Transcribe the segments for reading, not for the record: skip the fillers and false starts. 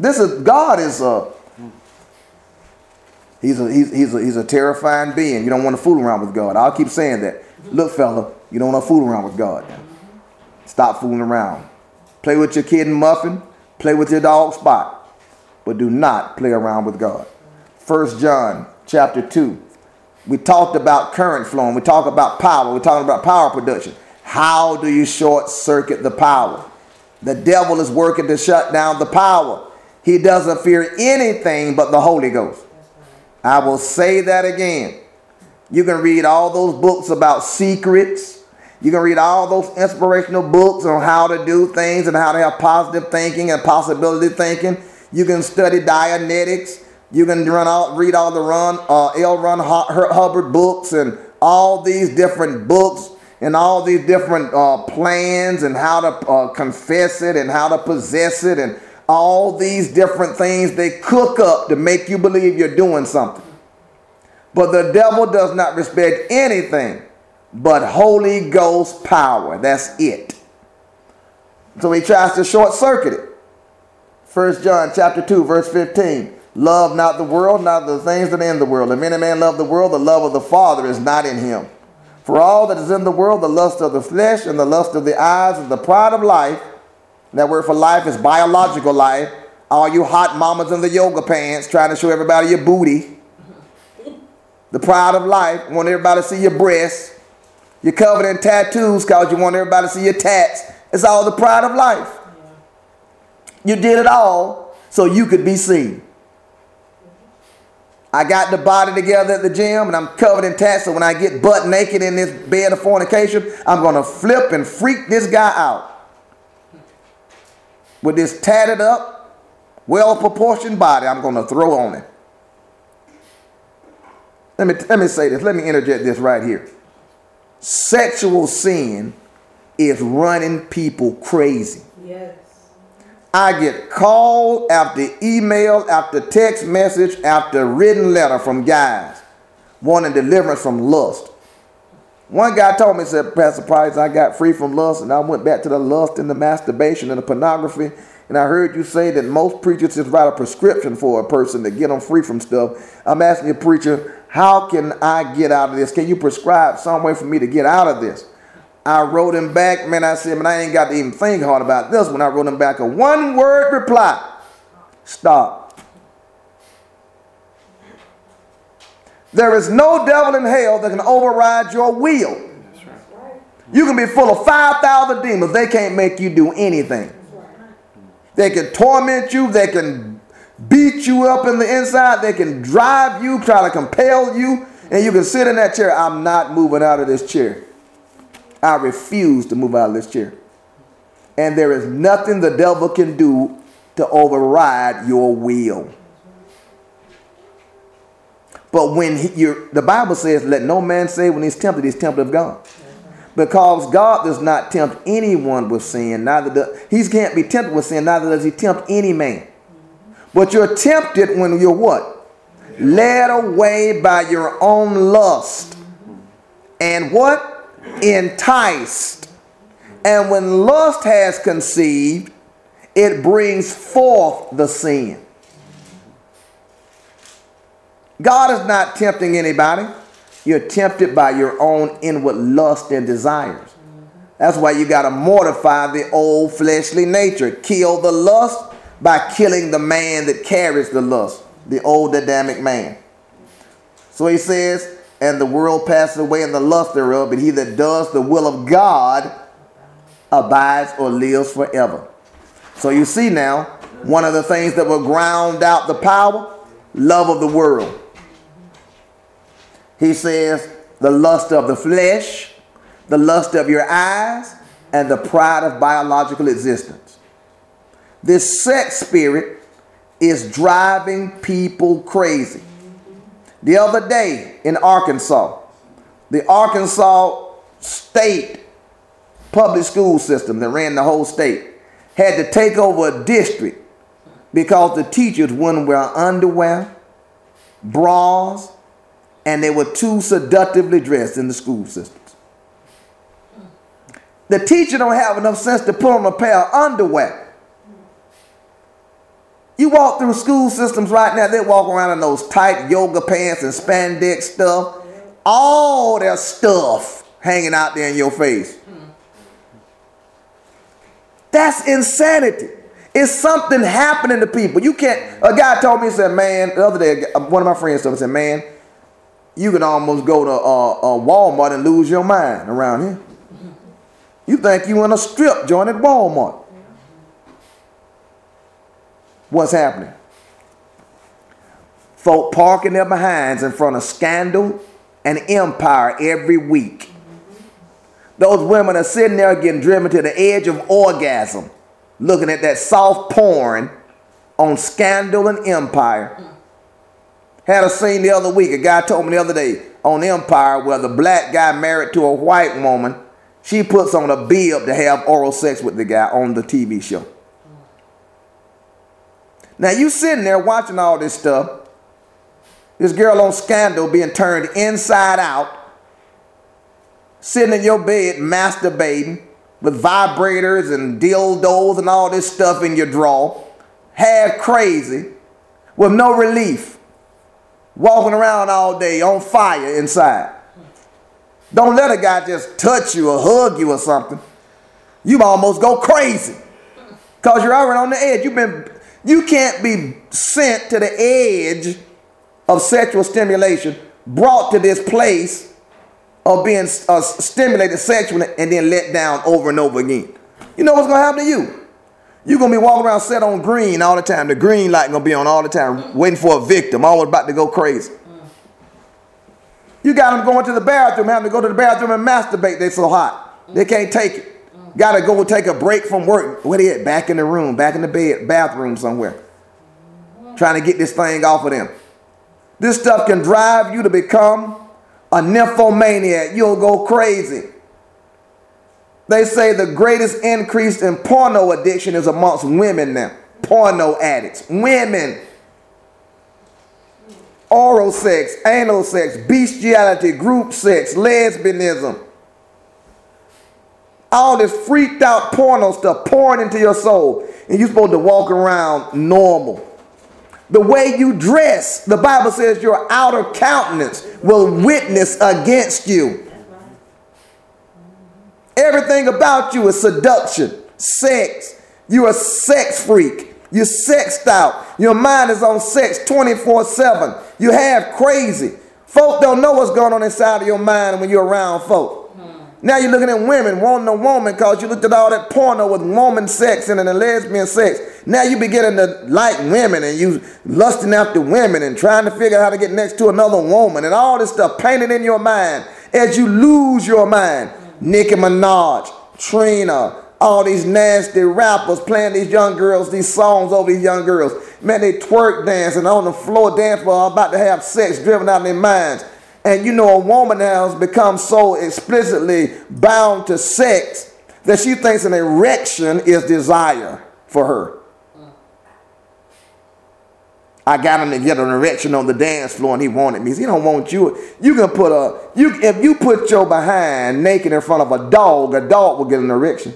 God is he's a terrifying being. You don't want to fool around with God. I'll keep saying that. Look, fella, you don't want to fool around with God. Stop fooling around. Play with your kid and muffin. Play with your dog Spot. But do not play around with God. 1 John chapter 2. We talked about current flowing. We talked about power. We're talking about power production. How do you short circuit the power? The devil is working to shut down the power. He doesn't fear anything but the Holy Ghost. I will say that again. You can read all those books about secrets. You can read all those inspirational books on how to do things and how to have positive thinking and possibility thinking. You can study Dianetics. You can read all the L. Ron Hubbard books and all these different books and all these different plans and how to confess it and how to possess it and all these different things they cook up to make you believe you're doing something. But the devil does not respect anything but Holy Ghost power. That's it. So he tries to short circuit it. 1 John chapter 2 verse 15. Love not the world, not the things that are in the world. If any man love the world, the love of the Father is not in him. For all that is in the world, the lust of the flesh and the lust of the eyes and the pride of life. That word for life is biological life. All you hot mamas in the yoga pants trying to show everybody your booty. The pride of life, want everybody to see your breasts. You're covered in tattoos because you want everybody to see your tats. It's all the pride of life. You did it all so you could be seen. I got the body together at the gym and I'm covered in tats, so when I get butt naked in this bed of fornication, I'm going to flip and freak this guy out. With this tatted up, well-proportioned body I'm going to throw on him. Let me say this. Let me interject this right here. Sexual sin is running people crazy. Yes. I get call after email, after text message, after written letter from guys wanting deliverance from lust. One guy told me, said, Pastor Price, I got free from lust, and I went back to the lust and the masturbation and the pornography. And I heard you say that most preachers just write a prescription for a person to get them free from stuff. I'm asking you, preacher, how can I get out of this? Can you prescribe some way for me to get out of this? I wrote him back, man, I said, man, I ain't got to even think hard about this one. I wrote him back a one-word reply. Stop. There is no devil in hell that can override your will. That's right. You can be full of 5,000 demons. They can't make you do anything. They can torment you. They can beat you up in the inside. They can drive you, try to compel you. And you can sit in that chair. I'm not moving out of this chair. I refuse to move out of this chair. And there is nothing the devil can do to override your will. But when the Bible says, let no man say when he's tempted of God. Because God does not tempt anyone with sin. He can't be tempted with sin, neither does he tempt any man. But you're tempted when you're what? Led away by your own lust. And what? Enticed. And when lust has conceived, it brings forth the sin. God is not tempting anybody. You're tempted by your own inward lust and desires. That's why you got to mortify the old fleshly nature. Kill the lust by killing the man that carries the lust, the old Adamic man. So he says, and the world passes away in the lust thereof, but he that does the will of God abides or lives forever. So you see now, one of the things that will ground out the power, love of the world. He says the lust of the flesh, the lust of your eyes, and the pride of biological existence. This sex spirit is driving people crazy. The other day in Arkansas, the Arkansas state public school system that ran the whole state had to take over a district because the teachers wouldn't wear underwear, bras, and they were too seductively dressed in the school systems. The teacher don't have enough sense to put on a pair of underwear. You walk through school systems right now, they walk around in those tight yoga pants and spandex stuff. All their stuff hanging out there in your face. That's insanity. It's something happening to people. You can't, a guy told me, he said, man, the other day, one of my friends told me, said, man, you can almost go to Walmart and lose your mind around here. You think you in a strip joint at Walmart. What's happening? Folk parking their behinds in front of Scandal and Empire every week. Those women are sitting there getting driven to the edge of orgasm, looking at that soft porn on Scandal and Empire. Had a scene the other week. A guy told me the other day on Empire where the black guy married to a white woman, she puts on a bib to have oral sex with the guy on the TV show. Now you sitting there watching all this stuff. This girl on Scandal being turned inside out, sitting in your bed masturbating with vibrators and dildos and all this stuff in your drawer, half crazy, with no relief, walking around all day on fire inside. Don't let a guy just touch you or hug you or something. You almost go crazy because you're already on the edge. You can't be sent to the edge of sexual stimulation, brought to this place of being stimulated sexually and then let down over and over again. You know what's going to happen to you? You're going to be walking around set on green all the time. The green light going to be on all the time, waiting for a victim, almost about to go crazy. You got them going to the bathroom, having to go to the bathroom and masturbate. They're so hot. They can't take it. Got to go take a break from work. Where they at? Back in the room, back in the bed, bathroom somewhere. Trying to get this thing off of them. This stuff can drive you to become a nymphomaniac. You'll go crazy. They say the greatest increase in porno addiction is amongst women now. Porno addicts. Women. Oral sex, anal sex, bestiality, group sex, lesbianism. All this freaked out porno stuff pouring into your soul. And you're supposed to walk around normal. The way you dress, the Bible says your outer countenance will witness against you. Everything about you is seduction, sex. You're a sex freak. You're sexed out. Your mind is on sex 24/7. You have crazy. Folk don't know what's going on inside of your mind when you're around folk. Now you're looking at women wanting a woman because you looked at all that porno with woman sex and the lesbian sex. Now you beginning to like women and you lusting after women and trying to figure out how to get next to another woman and all this stuff painted in your mind as you lose your mind. Nicki Minaj, Trina, all these nasty rappers playing these young girls, these songs over these young girls. Man, they twerk dancing on the floor, dance for about to have sex driven out of their minds. And you know a woman now has become so explicitly bound to sex that she thinks an erection is desire for her. I got him to get an erection on the dance floor and he wanted me. He don't want you. You can put if you put your behind naked in front of a dog will get an erection.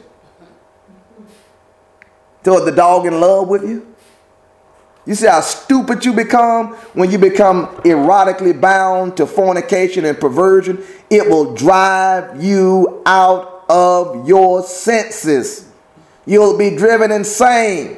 So is the dog in love with you? You see how stupid you become when you become erotically bound to fornication and perversion? It will drive you out of your senses. You'll be driven insane.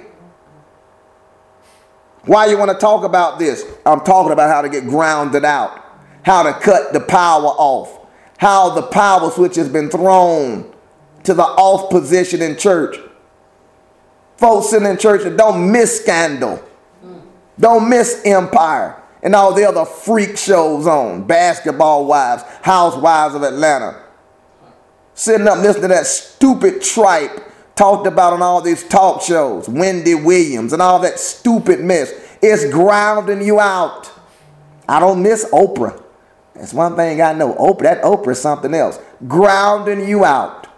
Why you want to talk about this? I'm talking about how to get grounded out, how to cut the power off, how the power switch has been thrown to the off position in church. Folks sitting in church and don't miss Scandal. Don't miss Empire and all the other freak shows on. Basketball Wives, Housewives of Atlanta. Sitting up listening to that stupid tripe talked about on all these talk shows. Wendy Williams and all that stupid mess. It's grounding you out. I don't miss Oprah. That's one thing I know. That Oprah is something else. Grounding you out.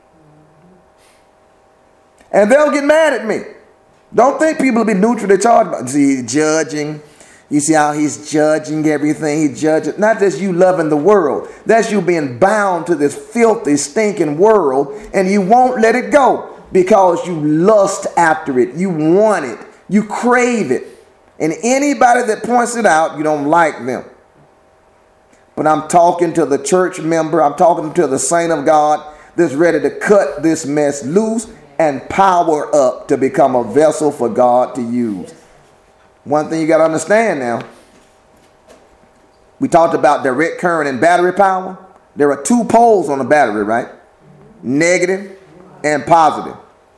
And they'll get mad at me. Don't think people will be neutral to charge about. See, judging. You see how he's judging everything. He judges. Not just you loving the world. That's you being bound to this filthy, stinking world. And you won't let it go because you lust after it. You want it. You crave it. And anybody that points it out, you don't like them. But I'm talking to the church member. I'm talking to the saint of God that's ready to cut this mess loose and power up to become a vessel for God to use. One thing you got to understand now. We talked about direct current and battery power. There are two poles on the battery, right? Negative and positive.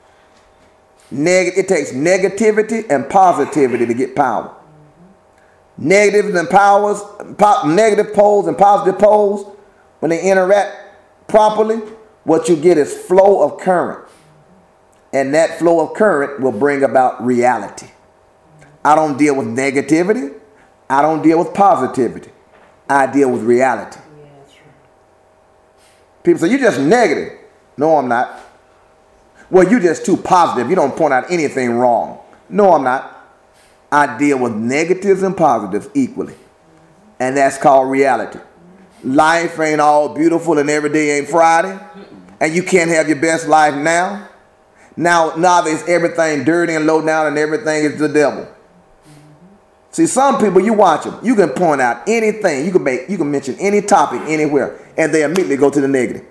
It takes negativity and positivity to get power. Negative poles and positive poles, when they interact properly, what you get is flow of current. And that flow of current will bring about reality. I don't deal with negativity. I don't deal with positivity. I deal with reality. People say, you're just negative. No, I'm not. Well, you're just too positive. You don't point out anything wrong. No, I'm not. I deal with negatives and positives equally. And that's called reality. Life ain't all beautiful and every day ain't Friday. And you can't have your best life now. Now there's everything dirty and low down and everything is the devil. See, some people, you watch them. You can point out anything. You can mention any topic anywhere. And they immediately go to the negative.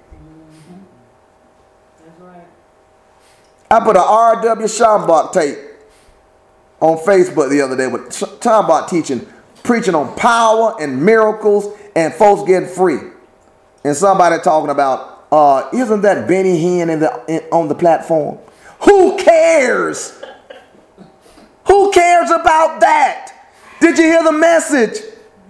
I put a R.W. Schambach tape on Facebook the other day with Schambach preaching on power and miracles and folks getting free. And somebody talking about, isn't that Benny Hinn on the platform? Who cares? Who cares about that? Did you hear the message?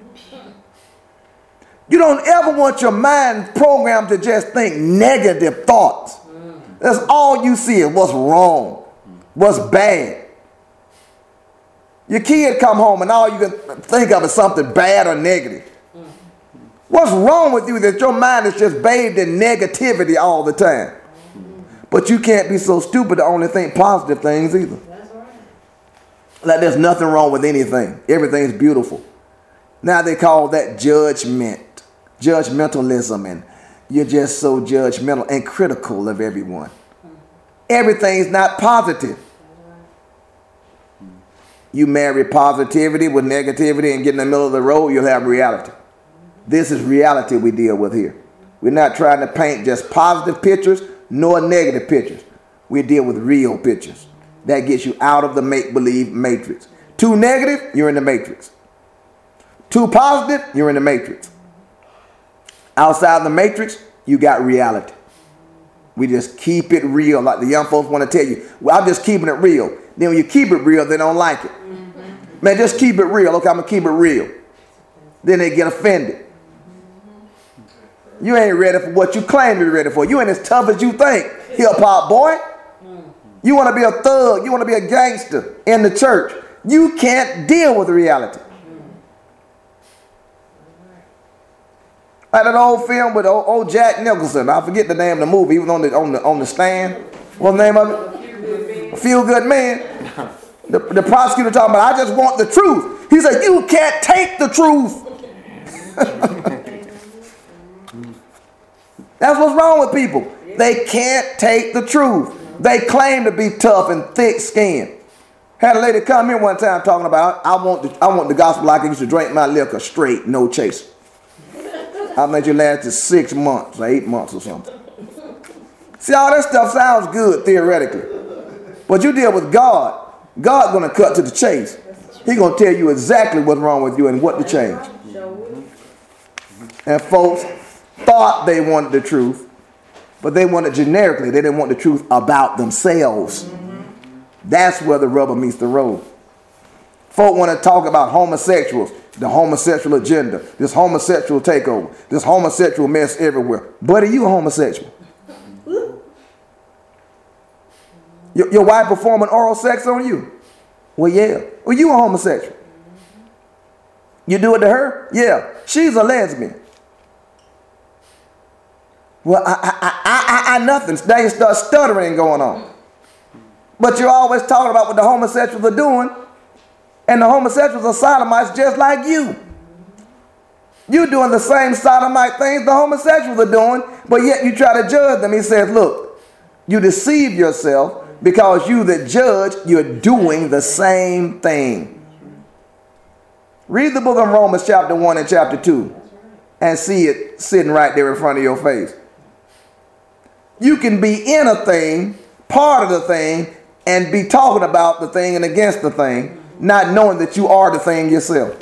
You don't ever want your mind programmed to just think negative thoughts. That's all you see is what's wrong, what's bad. Your kid come home and all you can think of is something bad or negative. What's wrong with you that your mind is just bathed in negativity all the time? But you can't be so stupid to only think positive things either. Like there's nothing wrong with anything. Everything's beautiful. Now they call that judgmentalism, and you're just so judgmental and critical of everyone. Everything's not positive. You marry positivity with negativity and get in the middle of the road, you'll have reality. This is reality we deal with here. We're not trying to paint just positive pictures nor negative pictures. We deal with real pictures. That gets you out of the make-believe matrix. Too negative, you're in the matrix. Too positive, you're in the matrix. Outside the matrix, you got reality. We just keep it real, like the young folks want to tell you. Well, I'm just keeping it real. Then when you keep it real, they don't like it. Man, just keep it real. Okay, I'm going to keep it real. Then they get offended. You ain't ready for what you claim to be ready for. You ain't as tough as you think, hip-hop boy. You want to be a thug. You want to be a gangster in the church. You can't deal with reality. Like that old film with old Jack Nicholson. I forget the name of the movie. He was on the stand. What's the name of it? Feel Good Man. The prosecutor talking about, I just want the truth. He said, you can't take the truth. That's what's wrong with people. They can't take the truth. They claim to be tough and thick-skinned. Had a lady come here one time talking about, I want the gospel like I used to drink my liquor straight, no chaser. I think you lasted 6 months or 8 months or something. See, all that stuff sounds good theoretically. But you deal with God. God's going to cut to the chase. He's going to tell you exactly what's wrong with you and what to change. And folks thought they wanted the truth, but they wanted generically. They didn't want the truth about themselves. That's where the rubber meets the road. Folk want to talk about homosexuals, the homosexual agenda, this homosexual takeover, this homosexual mess everywhere. Buddy, you a homosexual. Your wife performing oral sex on you? Well, yeah. Well, you a homosexual. You do it to her? Yeah. She's a lesbian. Well, I nothing. Now you start stuttering going on. But you're always talking about what the homosexuals are doing. And the homosexuals are sodomites just like you. You're doing the same sodomite things the homosexuals are doing, but yet you try to judge them. He says, look, you deceive yourself Because you that judge, you're doing the same thing. Read the book of Romans chapter 1 and chapter 2 and see it sitting right there in front of your face. You can be in a thing, part of the thing, and be talking about the thing and against the thing, not knowing that you are the thing yourself.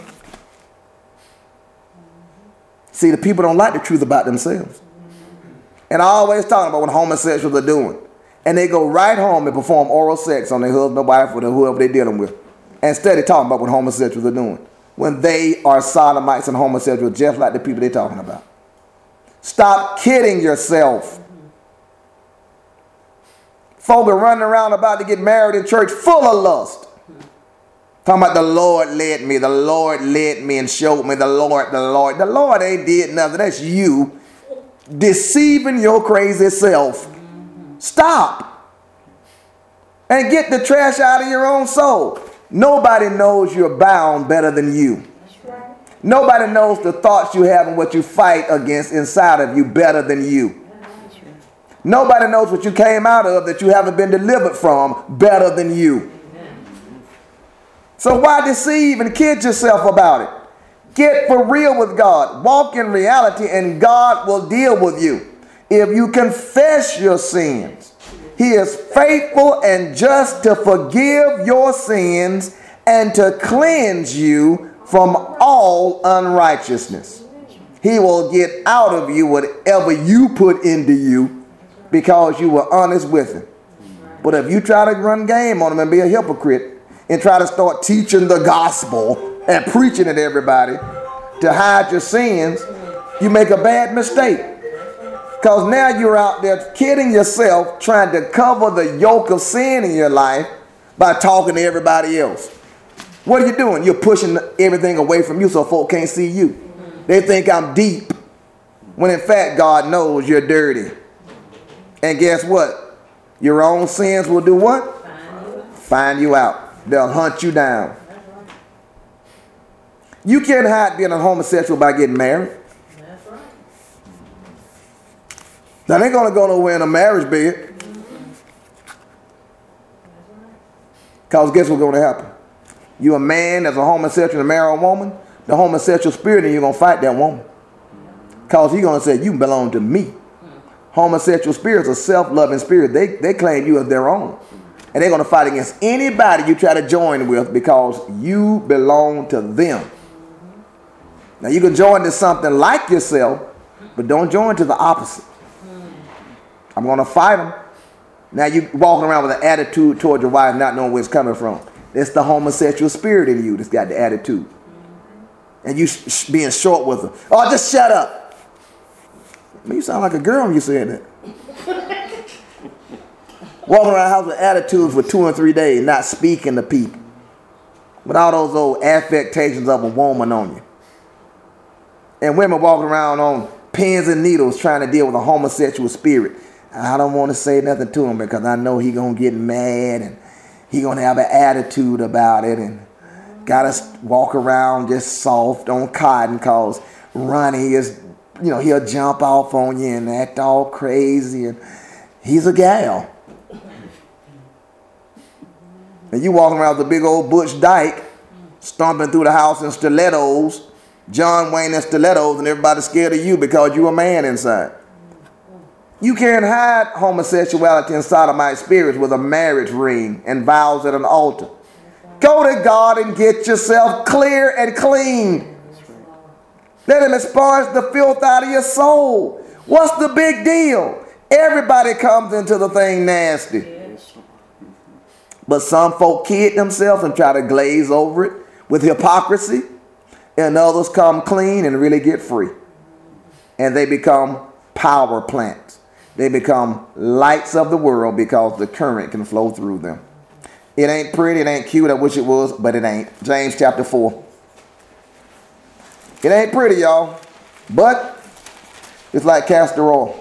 See, the people don't like the truth about themselves. And I always talk about what homosexuals are doing. And they go right home and perform oral sex on their husband or wife or whoever they're dealing with. Instead of talking about what homosexuals are doing. When they are sodomites and homosexuals just like the people they're talking about. Stop kidding yourself. Folk are running around about to get married in church full of lust. Talking about the Lord led me and showed me the Lord. The Lord ain't did nothing. That's you deceiving your crazy self. Stop. And get the trash out of your own soul. Nobody knows you're bound better than you. Nobody knows the thoughts you have and what you fight against inside of you better than you. Nobody knows what you came out of that you haven't been delivered from better than you. So why deceive and kid yourself about it? Get for real with God. Walk in reality and God will deal with you. If you confess your sins, He is faithful and just to forgive your sins and to cleanse you from all unrighteousness. He will get out of you whatever you put into you because you were honest with Him. But if you try to run game on Him and be a hypocrite and try to start teaching the gospel and preaching at everybody to hide your sins, you make a bad mistake. Because now you're out there kidding yourself, trying to cover the yoke of sin in your life by talking to everybody else. What are you doing? You're pushing everything away from you so folk can't see you. They think I'm deep, when in fact God knows you're dirty. And guess what? Your own sins will do what? Find you out. They'll hunt you down. You can't hide being a homosexual by getting married. Now, they're going to go nowhere in a marriage bed. Because guess what's going to happen? You a man that's a homosexual and marry a woman, the homosexual spirit in you going to fight that woman. Because he's going to say, you belong to me. Homosexual spirits are self-loving spirits. They claim you as their own. And they're going to fight against anybody you try to join with because you belong to them. Now, you can join to something like yourself, but don't join to the opposite. I'm going to fight them. Now you walking around with an attitude toward your wife not knowing where it's coming from. It's the homosexual spirit in you that's got the attitude. And you being short with her. Oh, just shut up. I mean, you sound like a girl when you saying that. Walking around the house with attitudes for 2 and 3 days, not speaking to people. With all those old affectations of a woman on you. And women walking around on pins and needles trying to deal with a homosexual spirit. I don't want to say nothing to him because I know he's going to get mad and he's going to have an attitude about it and got to walk around just soft on cotton because Ronnie is, he'll jump off on you and act all crazy and he's a gal. And you walking around with a big old Butch Dyke stomping through the house in stilettos, John Wayne in stilettos, and everybody's scared of you because you're a man inside. You can't hide homosexuality and sodomite spirits with a marriage ring and vows at an altar. Go to God and get yourself clear and clean. Let Him expunge the filth out of your soul. What's the big deal? Everybody comes into the thing nasty. But some folk kid themselves and try to glaze over it with hypocrisy. And others come clean and really get free. And they become power plants. They become lights of the world because the current can flow through them. It ain't pretty, it ain't cute. I wish it was, but it ain't. James chapter 4. It ain't pretty, y'all. But it's like castor oil.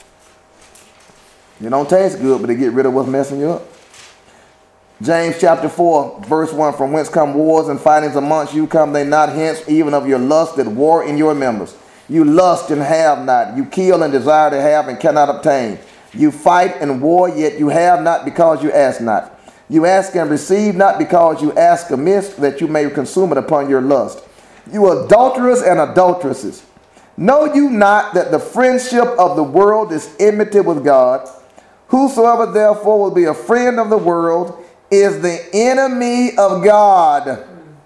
It don't taste good, but it get rid of what's messing you up. James chapter 4, verse 1. From whence come wars and fightings amongst you? Come they not hence, even of your lust that war in your members. You lust and have not. You kill and desire to have and cannot obtain. You fight and war, yet you have not because you ask not. You ask and receive not because you ask amiss, that you may consume it upon your lust. You adulterers and adulteresses, know you not that the friendship of the world is enmity with God? Whosoever therefore will be a friend of the world is the enemy of God.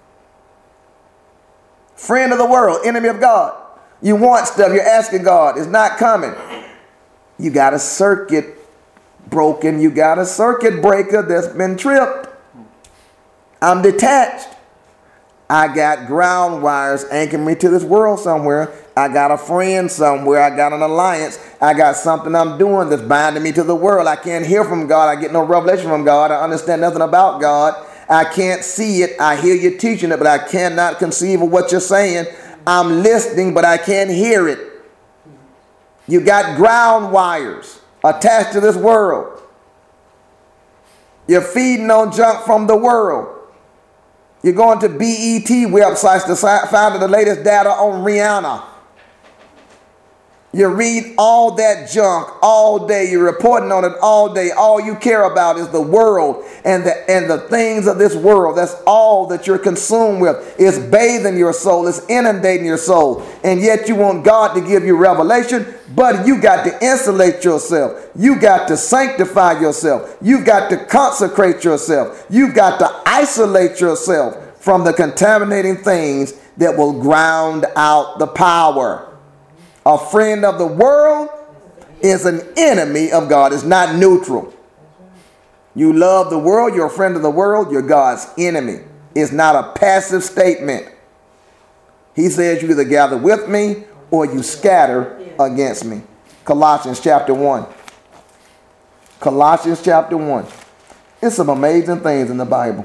Friend of the world, enemy of God. You want stuff, you're asking God, it's not coming. You got a circuit broken, you got a circuit breaker that's been tripped. I'm detached. I got ground wires anchoring me to this world somewhere. I got a friend somewhere. I got an alliance. I got something I'm doing that's binding me to the world. I can't hear from God. I get no revelation from God. I understand nothing about God. I can't see it. I hear you teaching it, but I cannot conceive of what you're saying. I'm listening, but I can't hear it. You got ground wires attached to this world. You're feeding on junk from the world. You're going to BET websites to find the latest data on Rihanna. You read all that junk all day. You're reporting on it all day. All you care about is the world and the things of this world. That's all that you're consumed with. It's bathing your soul. It's inundating your soul. And yet you want God to give you revelation, but you got to insulate yourself. You got to sanctify yourself. You've got to consecrate yourself. You've got to isolate yourself from the contaminating things that will ground out the power. A friend of the world is an enemy of God. It's not neutral. You love the world, you're a friend of the world, you're God's enemy. It's not a passive statement. He says you either gather with me or you scatter against me. Colossians chapter 1. Colossians chapter 1. It's some amazing things in the Bible.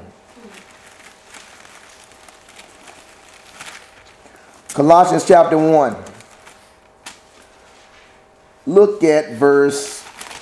Colossians chapter 1. Look at verse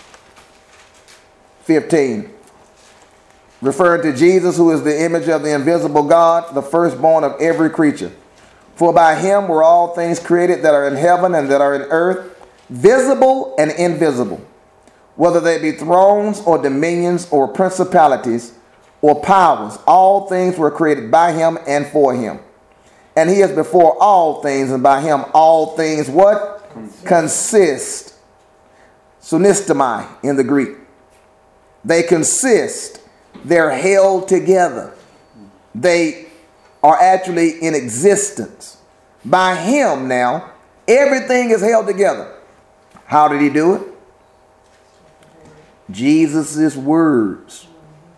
15. Referring to Jesus, who is the image of the invisible God, the firstborn of every creature. For by him were all things created that are in heaven and that are in earth, visible and invisible, whether they be thrones or dominions or principalities or powers. All things were created by him and for him. And he is before all things, and by him all things what? Consist. Sunistomai in the Greek. They consist. They're held together. They are actually in existence. By him now, everything is held together. How did he do it? Jesus' words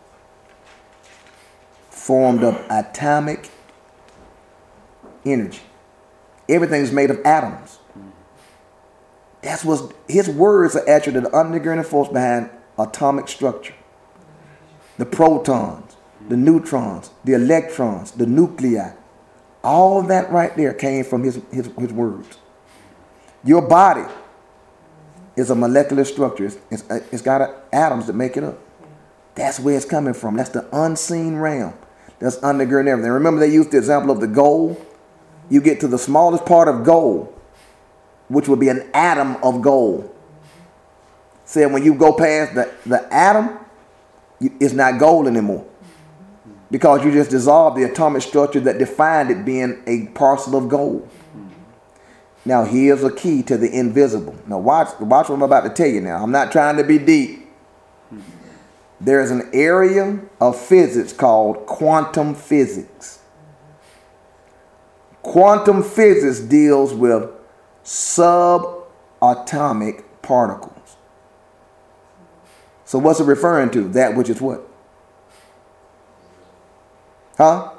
formed of atomic energy. Everything's made of atoms. That's what his words are actually the undergirding force behind atomic structure. The protons, the neutrons, the electrons, the nuclei. All of that right there came from his words. Your body is a molecular structure. It's got atoms that make it up. That's where it's coming from. That's the unseen realm that's undergirding everything. Remember they used the example of the gold? You get to the smallest part of gold, which would be an atom of gold. Said when you go past the atom, it's not gold anymore. Because you just dissolved the atomic structure that defined it being a parcel of gold. Now here's a key to the invisible. Now watch what I'm about to tell you now. I'm not trying to be deep. There's an area of physics called quantum physics. Quantum physics deals with subatomic particles. So what's it referring to? That which is what? Huh?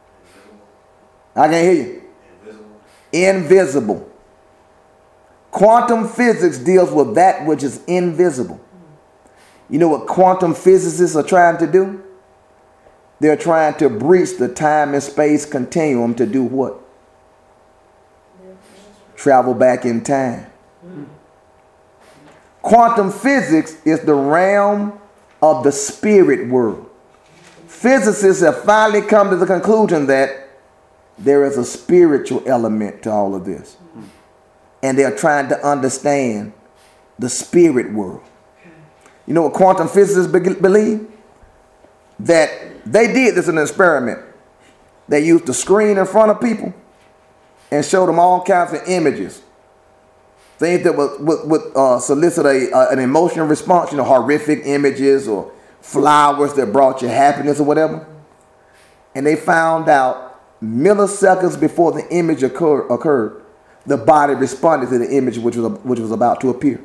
I can't hear you. Invisible. Quantum physics deals with that which is invisible. You know what quantum physicists are trying to do? They're trying to breach the time and space continuum to do what? Travel back in time. Quantum physics is the realm of the spirit world. Physicists have finally come to the conclusion that there is a spiritual element to all of this. And they're trying to understand the spirit world. You know what quantum physicists believe? That they did this in an experiment. They used the screen in front of people and showed them all kinds of images. Things that would solicit an emotional response, you know, horrific images or flowers that brought you happiness or whatever. And they found out milliseconds before the image occurred, the body responded to the image which was about to appear.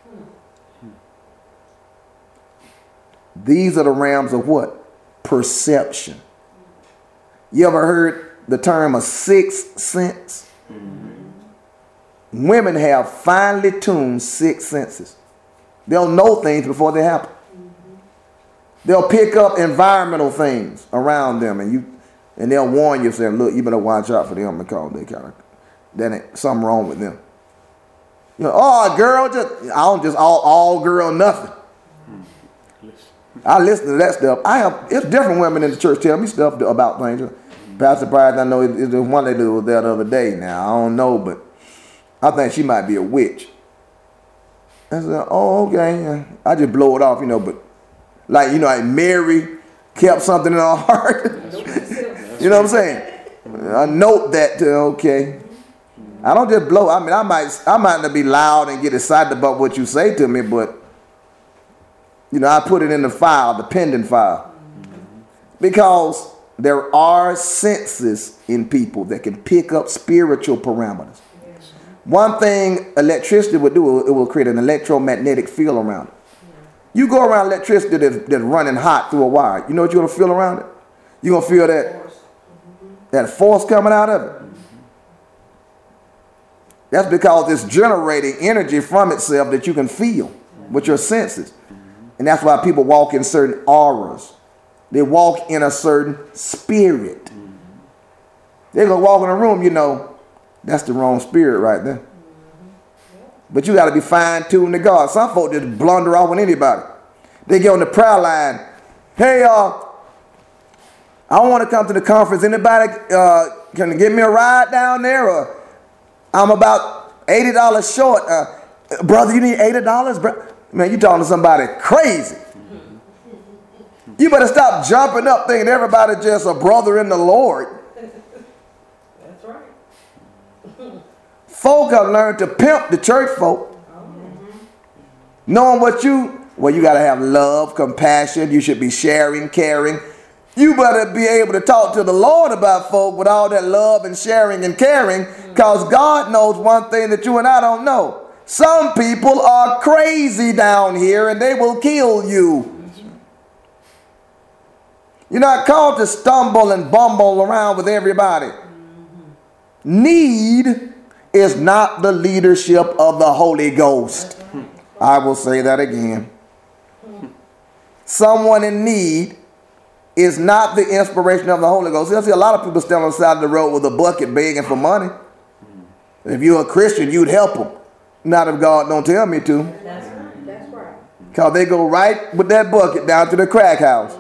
These are the realms of what? Perception. You ever heard the term a sixth sense? Women have finely tuned sixth senses. They'll know things before they happen. They'll pick up environmental things around them, and they'll warn you, saying, "Look, you better watch out for them because they kind of that ain't something wrong with them." You know, oh, girl, I don't just all girl nothing. I listen to that stuff. It's different women in the church tell me stuff about things. Pastor Price, I know it's the one lady was there the other day. Now I don't know, but I think she might be a witch. I said, "Oh, okay." I just blow it off, you know, but. Like, you know, like Mary kept something in her heart. You know what I'm saying? I note that, okay. I don't just blow. I mean, I might not be loud and get excited about what you say to me, but, you know, I put it in the file, the pending file. Because there are senses in people that can pick up spiritual parameters. One thing electricity would do, it will create an electromagnetic field around it. You go around electricity that's running hot through a wire. You know what you're going to feel around it? You're going to feel that force coming out of it. That's because it's generating energy from itself that you can feel with your senses. And that's why people walk in certain auras. They walk in a certain spirit. They're going to walk in a room, you know, that's the wrong spirit right there. But you got to be fine-tuned to God. Some folk just blunder off with anybody. They get on the prayer line. "Hey, I want to come to the conference. Anybody can give me a ride down there? Or I'm about $80 short. Brother, you need $80? Man, you talking to somebody crazy. You better stop jumping up thinking everybody just a brother in the Lord." That's right. Folk have learned to pimp the church folk. Knowing you got to have love, compassion. You should be sharing, caring. You better be able to talk to the Lord about folk with all that love and sharing and caring, because God knows one thing that you and I don't know. Some people are crazy down here and they will kill you. You're not called to stumble and bumble around with everybody. Need is not the leadership of the Holy Ghost. I will say that again. Someone in need is not the inspiration of the Holy Ghost. I see a lot of people standing on the side of the road with a bucket begging for money. If you're a Christian, you'd help them. Not if God don't tell me to. That's right. Because they go right with that bucket down to the crack house.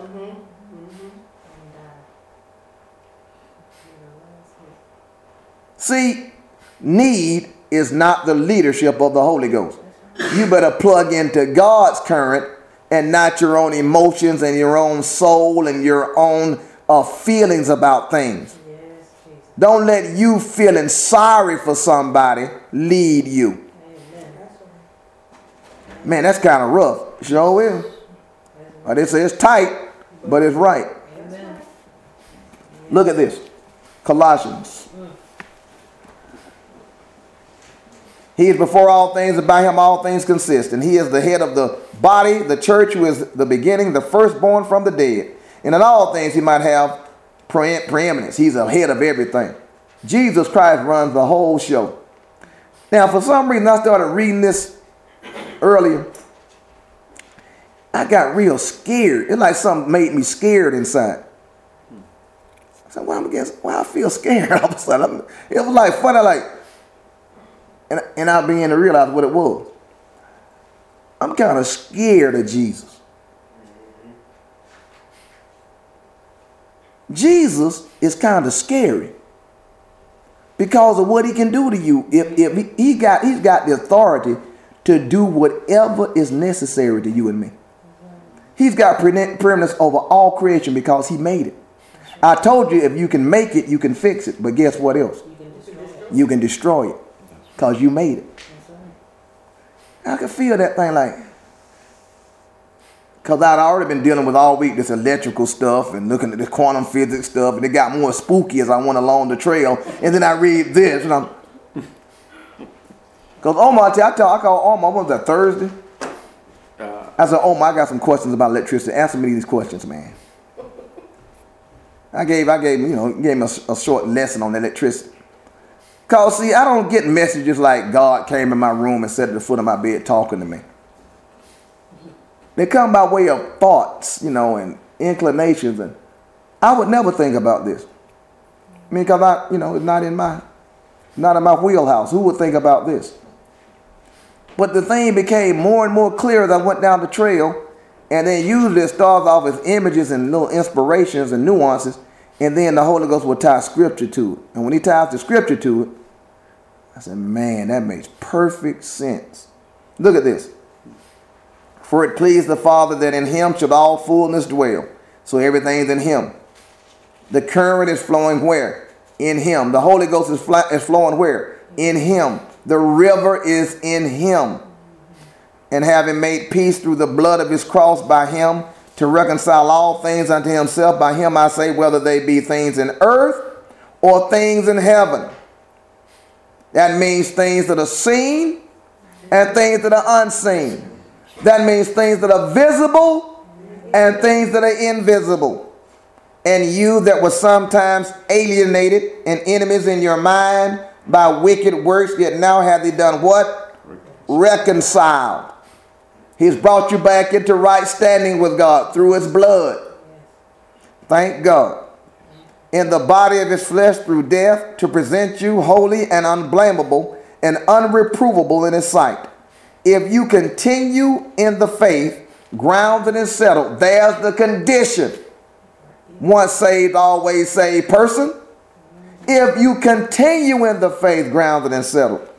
See, need is not the leadership of the Holy Ghost. You better plug into God's current and not your own emotions and your own soul and your own feelings about things. Yes, Jesus. Don't let you feeling sorry for somebody lead you. Amen. That's right. Man, that's kind of rough. Sure is. They say it's tight, but it's right. Amen. Look at this. Colossians. He is before all things, and by him all things consist. And he is the head of the body, the church, who is the beginning, the firstborn from the dead. And in all things he might have preeminence. He's the head of everything. Jesus Christ runs the whole show. Now, for some reason, I started reading this earlier. I got real scared. It's like something made me scared inside. I said, why I feel scared all of a sudden? It was like funny, like, and I began to realize what it was. I'm kind of scared of Jesus. Jesus is kind of scary because of what he can do to you. He's got the authority to do whatever is necessary to you and me. He's got preeminence over all creation because he made it. I told you, if you can make it, you can fix it. But guess what else? You can destroy it because you made it. I can feel that thing like, because I'd already been dealing with all week this electrical stuff and looking at the quantum physics stuff, and it got more spooky as I went along the trail. And then I read this, and I'm, because Omar, I called Omar, what was that, Thursday? I said, Omar, I got some questions about electricity. Answer me these questions, man. I gave him a short lesson on electricity. Because, see, I don't get messages like God came in my room and sat at the foot of my bed talking to me. They come by way of thoughts, and inclinations. And I would never think about this. I mean, because it's not in my wheelhouse. Who would think about this? But the thing became more and more clear as I went down the trail. And then usually it starts off with images and little inspirations and nuances. And then the Holy Ghost will tie scripture to it. And when he ties the scripture to it, I said, man, that makes perfect sense. Look at this. For it pleased the Father that in him should all fullness dwell. So everything's in him. The current is flowing where? In him. The Holy Ghost is flowing where? In him. The river is in him. And having made peace through the blood of his cross by him, to reconcile all things unto himself. By him I say, whether they be things in earth or things in heaven. That means things that are seen and things that are unseen. That means things that are visible and things that are invisible. And you that were sometimes alienated and enemies in your mind by wicked works, yet now have they done what? Reconciled. He's brought you back into right standing with God through his blood. Thank God. In the body of his flesh through death, to present you holy and unblameable and unreprovable in his sight. If you continue in the faith, grounded and settled, there's the condition. Once saved, always saved person. If you continue in the faith, grounded and settled,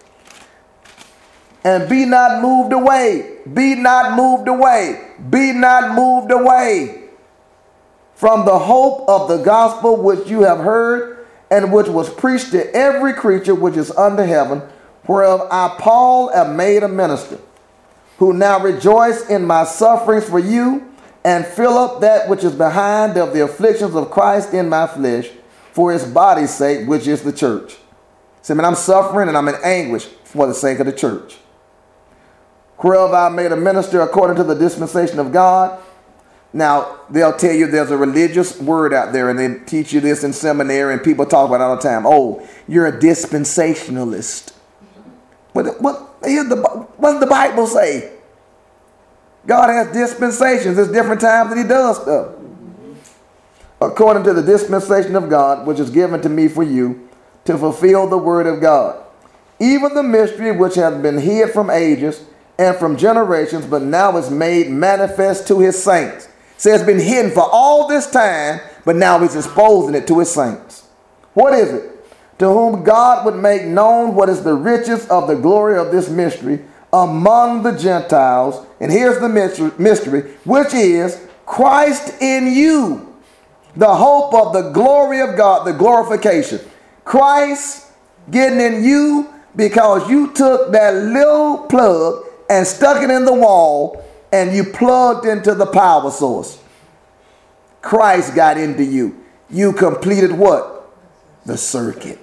and be not moved away, be not moved away, be not moved away from the hope of the gospel which you have heard, and which was preached to every creature which is under heaven, whereof I, Paul, am made a minister, who now rejoice in my sufferings for you, and fill up that which is behind of the afflictions of Christ in my flesh, for his body's sake, which is the church. See, man, I'm suffering and I'm in anguish for the sake of the church. Whereof I made a minister according to the dispensation of God. Now, they'll tell you there's a religious word out there, and they teach you this in seminary, and people talk about it all the time. Oh, you're a dispensationalist. What does the Bible say? God has dispensations. There's different times that he does stuff. According to the dispensation of God, which is given to me for you, to fulfill the word of God. Even the mystery which has been hid from ages and from generations, but now is made manifest to his saints. So it's been hidden for all this time, but now he's exposing it to his saints. What is it? To whom God would make known what is the riches of the glory of this mystery among the Gentiles. And here's the mystery, which is Christ in you, the hope of the glory of God, the glorification. Christ getting in you because you took that little plug and stuck it in the wall, and you plugged into the power source. Christ got into you. You completed what? The circuit.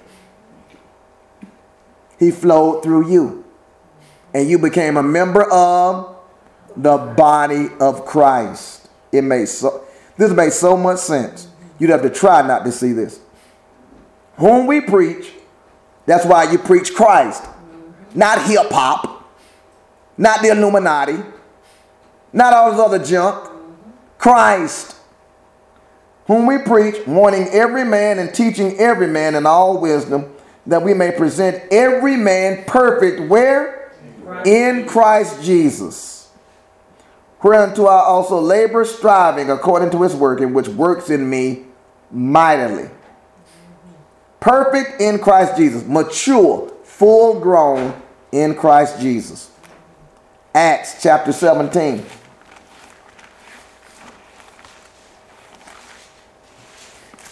He flowed through you. And you became a member of the body of Christ. This makes so much sense. You'd have to try not to see this. Whom we preach, that's why you preach Christ. Not hip hop. Not the Illuminati. Not all this other junk. Christ. Whom we preach, warning every man and teaching every man in all wisdom, that we may present every man perfect where? In Christ Jesus. Whereunto I also labor, striving according to his working, which works in me mightily. Perfect in Christ Jesus. Mature, full grown in Christ Jesus. Acts chapter 17.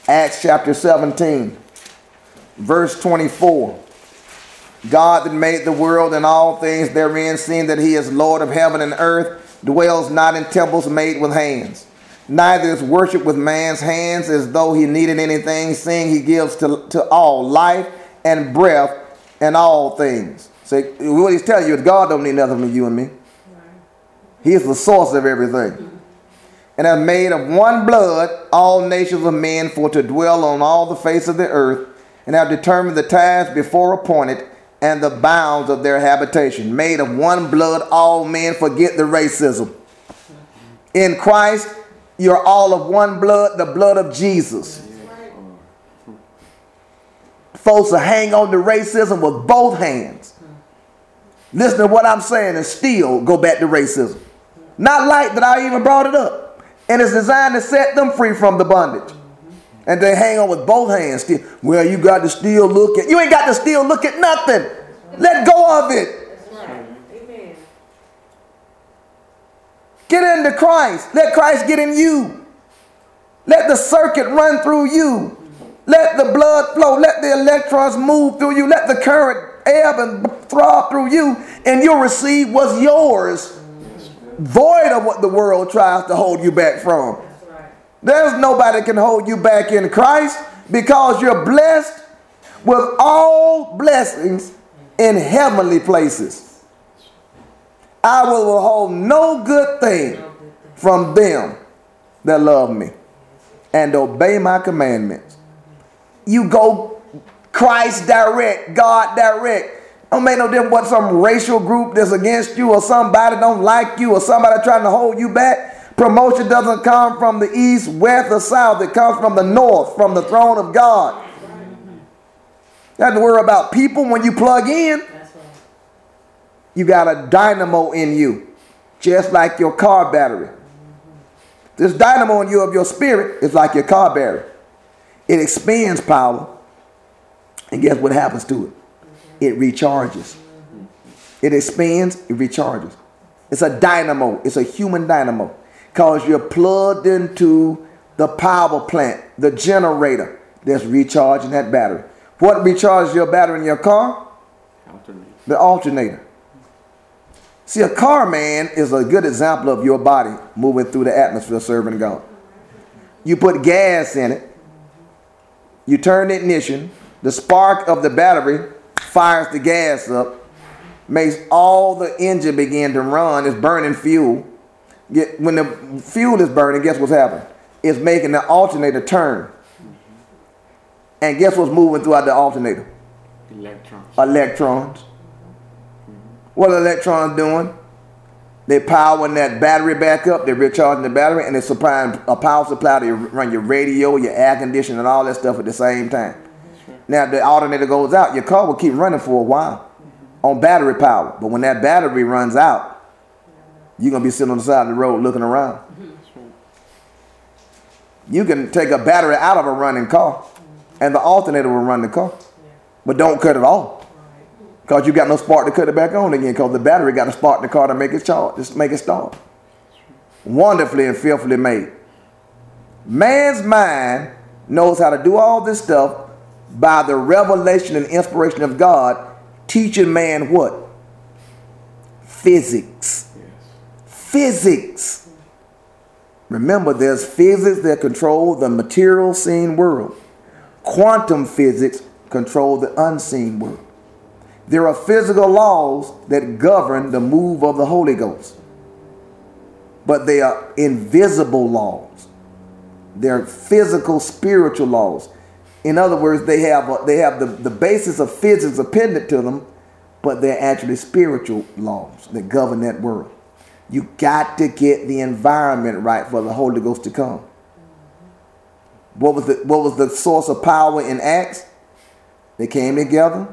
Acts chapter 17, verse 24. God that made the world and all things therein, seeing that he is Lord of heaven and earth, dwells not in temples made with hands. Neither is worship with man's hands as though he needed anything, seeing he gives to all life and breath and all things. So what he's telling you is God don't need nothing from you and me. He is the source of everything. And have made of one blood all nations of men for to dwell on all the face of the earth, and have determined the times before appointed and the bounds of their habitation. Made of one blood all men, forget the racism. In Christ, you're all of one blood, the blood of Jesus. Folks will hang on to racism with both hands. Listen to what I'm saying and still go back to racism. Not like that I even brought it up. And it's designed to set them free from the bondage. And they hang on with both hands still. Well, you got to still look at. You ain't got to still look at nothing. Let go of it. That's right. Amen. Get into Christ. Let Christ get in you. Let the circuit run through you. Let the blood flow. Let the electrons move through you. Let the current ebb and throb through you. And you'll receive what's yours. Void of what the world tries to hold you back from. That's right. There's nobody can hold you back in Christ, because you're blessed with all blessings in heavenly places. I will withhold no good thing from them that love me and obey my commandments. You go Christ direct, God direct. Don't make no difference what some racial group that's against you, or somebody don't like you, or somebody trying to hold you back. Promotion doesn't come from the east, west, or south. It comes from the north, from the throne of God. You have to worry about people when you plug in. That's right. You got a dynamo in you, just like your car battery. This dynamo in you of your spirit is like your car battery. It expands power, and guess what happens to it? It recharges. It expands, it recharges. It's a dynamo. It's a human dynamo, because you're plugged into the power plant, the generator that's recharging that battery. What recharges your battery in your car? Alternator. The alternator. See, a car, man, is a good example of your body moving through the atmosphere serving God. You put gas in it. You turn the ignition. The spark of the battery fires the gas up, makes all the engine begin to run. It's burning fuel. When the fuel is burning, guess what's happening? It's making the alternator turn. And guess what's moving throughout the alternator? Electrons. What are electrons doing? They're powering that battery back up. They're recharging the battery, and they're supplying a power supply to run your radio, your air conditioning, and all that stuff at the same time. Now, if the alternator goes out, your car will keep running for a while on battery power. But when that battery runs out, you're going to be sitting on the side of the road looking around. You can take a battery out of a running car, and the alternator will run the car. But don't cut it off, because you got no spark to cut it back on again, because the battery got to spark the car to make it charge, just make it start. Wonderfully and fearfully made. Man's mind knows how to do all this stuff by the revelation and inspiration of God, teaching man what? Physics. Yes. Physics. Remember, there's physics that control the material seen world. Quantum physics control the unseen world. There are physical laws that govern the move of the Holy Ghost, but they are invisible laws. They're physical, spiritual laws. In other words, they have the basis of physics appended to them, but they're actually spiritual laws that govern that world. You got to get the environment right for the Holy Ghost to come. What was the source of power in Acts? They came together,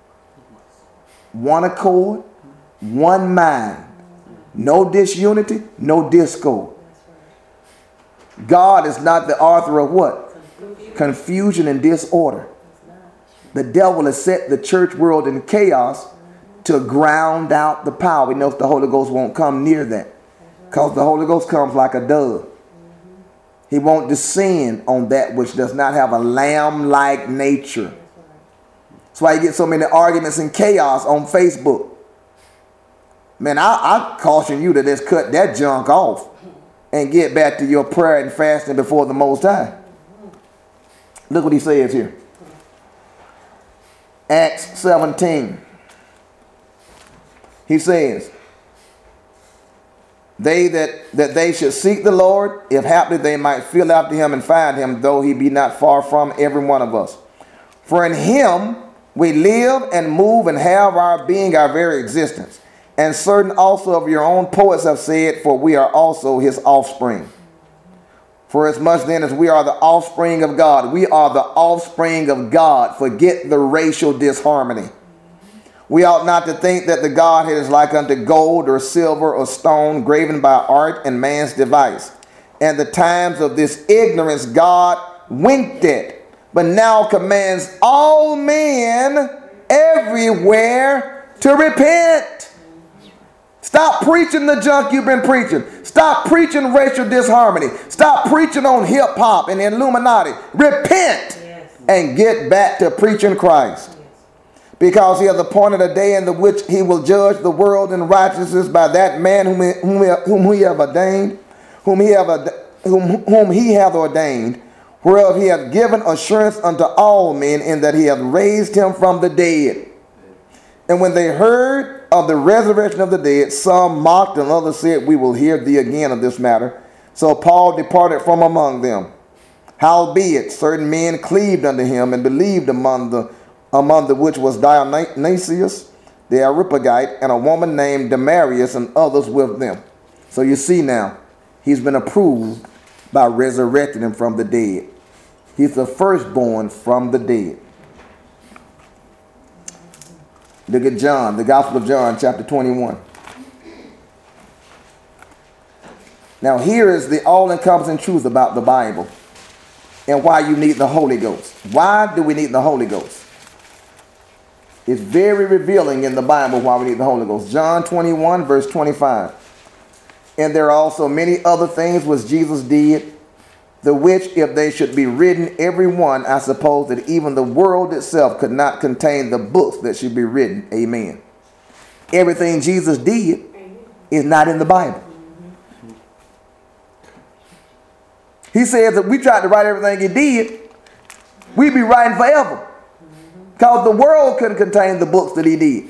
one accord, one mind. No disunity, no discord. God is not the author of what? Confusion and disorder. The devil has set the church world in chaos to ground out the power. He knows the Holy Ghost won't come near that, because the Holy Ghost comes like a dove. He won't descend on that which does not have a lamb-like nature. That's why you get so many arguments and chaos on Facebook. Man, I caution you to just cut that junk off and get back to your prayer and fasting before the Most High. Look what he says here. Acts 17. He says, that they should seek the Lord, if haply they might feel after him and find him, though he be not far from every one of us. For in him we live and move and have our being, our very existence. And certain also of your own poets have said, for we are also his offspring. For as much then as we are the offspring of God, we are the offspring of God. Forget the racial disharmony. We ought not to think that the Godhead is like unto gold or silver or stone graven by art and man's device. And the times of this ignorance God winked at, but now commands all men everywhere to repent. Stop preaching the junk you've been preaching. Stop preaching racial disharmony. Stop preaching on hip hop and Illuminati. Repent and get back to preaching Christ. Because he has appointed a day in the which he will judge the world in righteousness by that man whom he hath ordained, whom he hath ordained, whereof he hath given assurance unto all men, in that he hath raised him from the dead. And when they heard of the resurrection of the dead, some mocked, and others said, we will hear thee again of this matter. So Paul departed from among them. Howbeit certain men cleaved unto him and believed, among the which was Dionysius the Areopagite, and a woman named Damaris, and others with them. So you see now, he's been approved by resurrecting him from the dead. He's the firstborn from the dead. Look at John, the Gospel of John, chapter 21. Now here is the all-encompassing truth about the Bible and why you need the Holy Ghost. Why do we need the Holy Ghost? It's very revealing in the Bible why we need the Holy Ghost. John 21, verse 25. And there are also many other things which Jesus did, the which, if they should be written, every one, I suppose that even the world itself could not contain the books that should be written. Amen. Everything Jesus did is not in the Bible. He says that we tried to write everything he did, we'd be writing forever. Because the world couldn't contain the books that he did.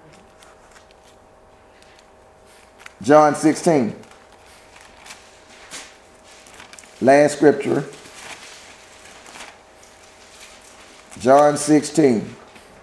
John 16. Last scripture. John 16.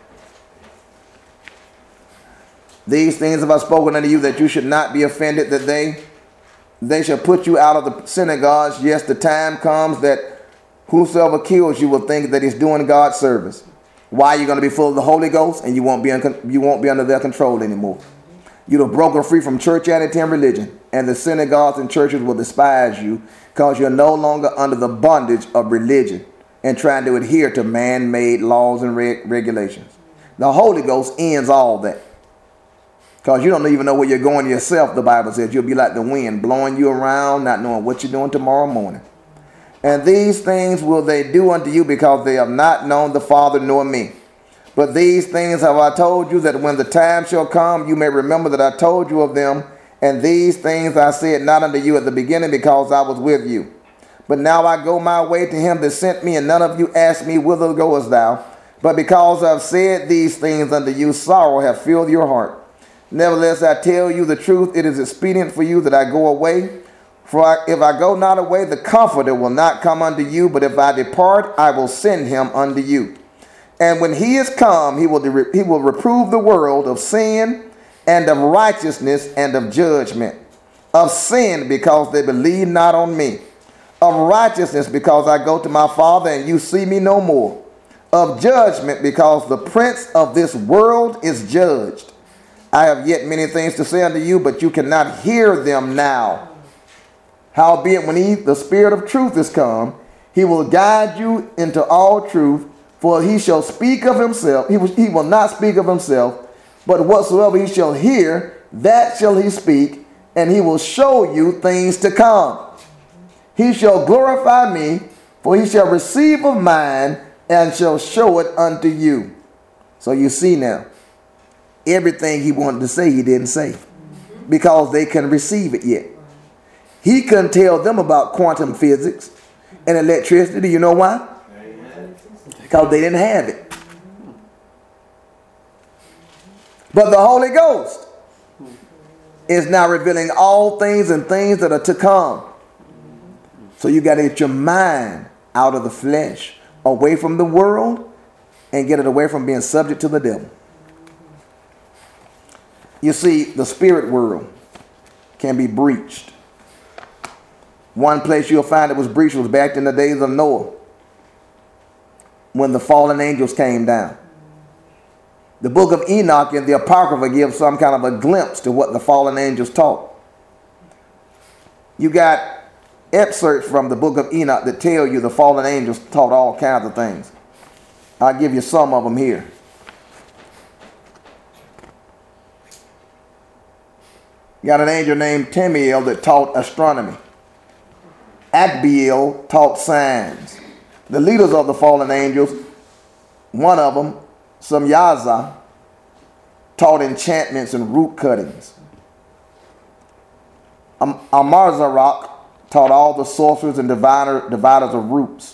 These things have I spoken unto you, that you should not be offended, that they shall put you out of the synagogues. Yes, the time comes that whosoever kills you will think that he's doing God's service. Why? You're going to be full of the Holy Ghost, and you won't be under their control anymore. You'll have broken free from churchianity and religion, and the synagogues and churches will despise you because you're no longer under the bondage of religion and trying to adhere to man-made laws and regulations. The Holy Ghost ends all that, because you don't even know where you're going yourself. The Bible says you'll be like the wind, blowing you around, not knowing what you're doing tomorrow morning. And these things will they do unto you, because they have not known the Father nor me. But these things have I told you, that when the time shall come, you may remember that I told you of them. And these things I said not unto you at the beginning, because I was with you. But now I go my way to him that sent me, and none of you ask me, whither goest thou? But because I have said these things unto you, sorrow hath filled your heart. Nevertheless, I tell you the truth, it is expedient for you that I go away. For if I go not away, the Comforter will not come unto you, but if I depart, I will send him unto you. And when he is come, he will reprove the world of sin and of righteousness and of judgment. Of sin, because they believe not on me. Of righteousness, because I go to my Father and you see me no more. Of judgment, because the prince of this world is judged. I have yet many things to say unto you, but you cannot hear them now. Howbeit, when the Spirit of truth is come, he will guide you into all truth, for he shall speak of himself. He will not speak of himself, but whatsoever he shall hear, that shall he speak, and he will show you things to come. He shall glorify me, for he shall receive of mine and shall show it unto you. So you see now, everything he wanted to say, he didn't say, because they couldn't receive it yet. He couldn't tell them about quantum physics and electricity. Do you know why? Because they didn't have it. But the Holy Ghost is now revealing all things and things that are to come. So you got to get your mind out of the flesh, away from the world, and get it away from being subject to the devil. You see, the spirit world can be breached. One place you'll find it was breached was back in the days of Noah, when the fallen angels came down. The book of Enoch and the Apocrypha gives some kind of a glimpse to what the fallen angels taught. You got excerpts from the book of Enoch that tell you the fallen angels taught all kinds of things. I'll give you some of them here. You got an angel named Temiel that taught astronomy. Akbiel taught signs. The leaders of the fallen angels, one of them, Samyaza, taught enchantments and root cuttings. Amarzarach taught all the sorcerers and dividers of roots.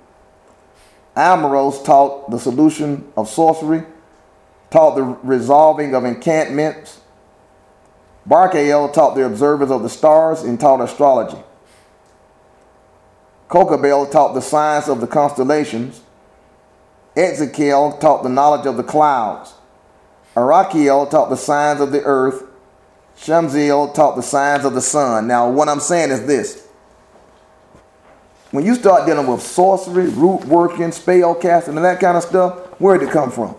Amaros taught the solution of sorcery, taught the resolving of enchantments. Barkael taught the observers of the stars and taught astrology. Kokabel taught the science of the constellations. Ezekiel taught the knowledge of the clouds. Arakiel taught the signs of the earth. Shamziel taught the signs of the sun. Now, what I'm saying is this. When you start dealing with sorcery, root working, spell casting, and that kind of stuff, where did it come from?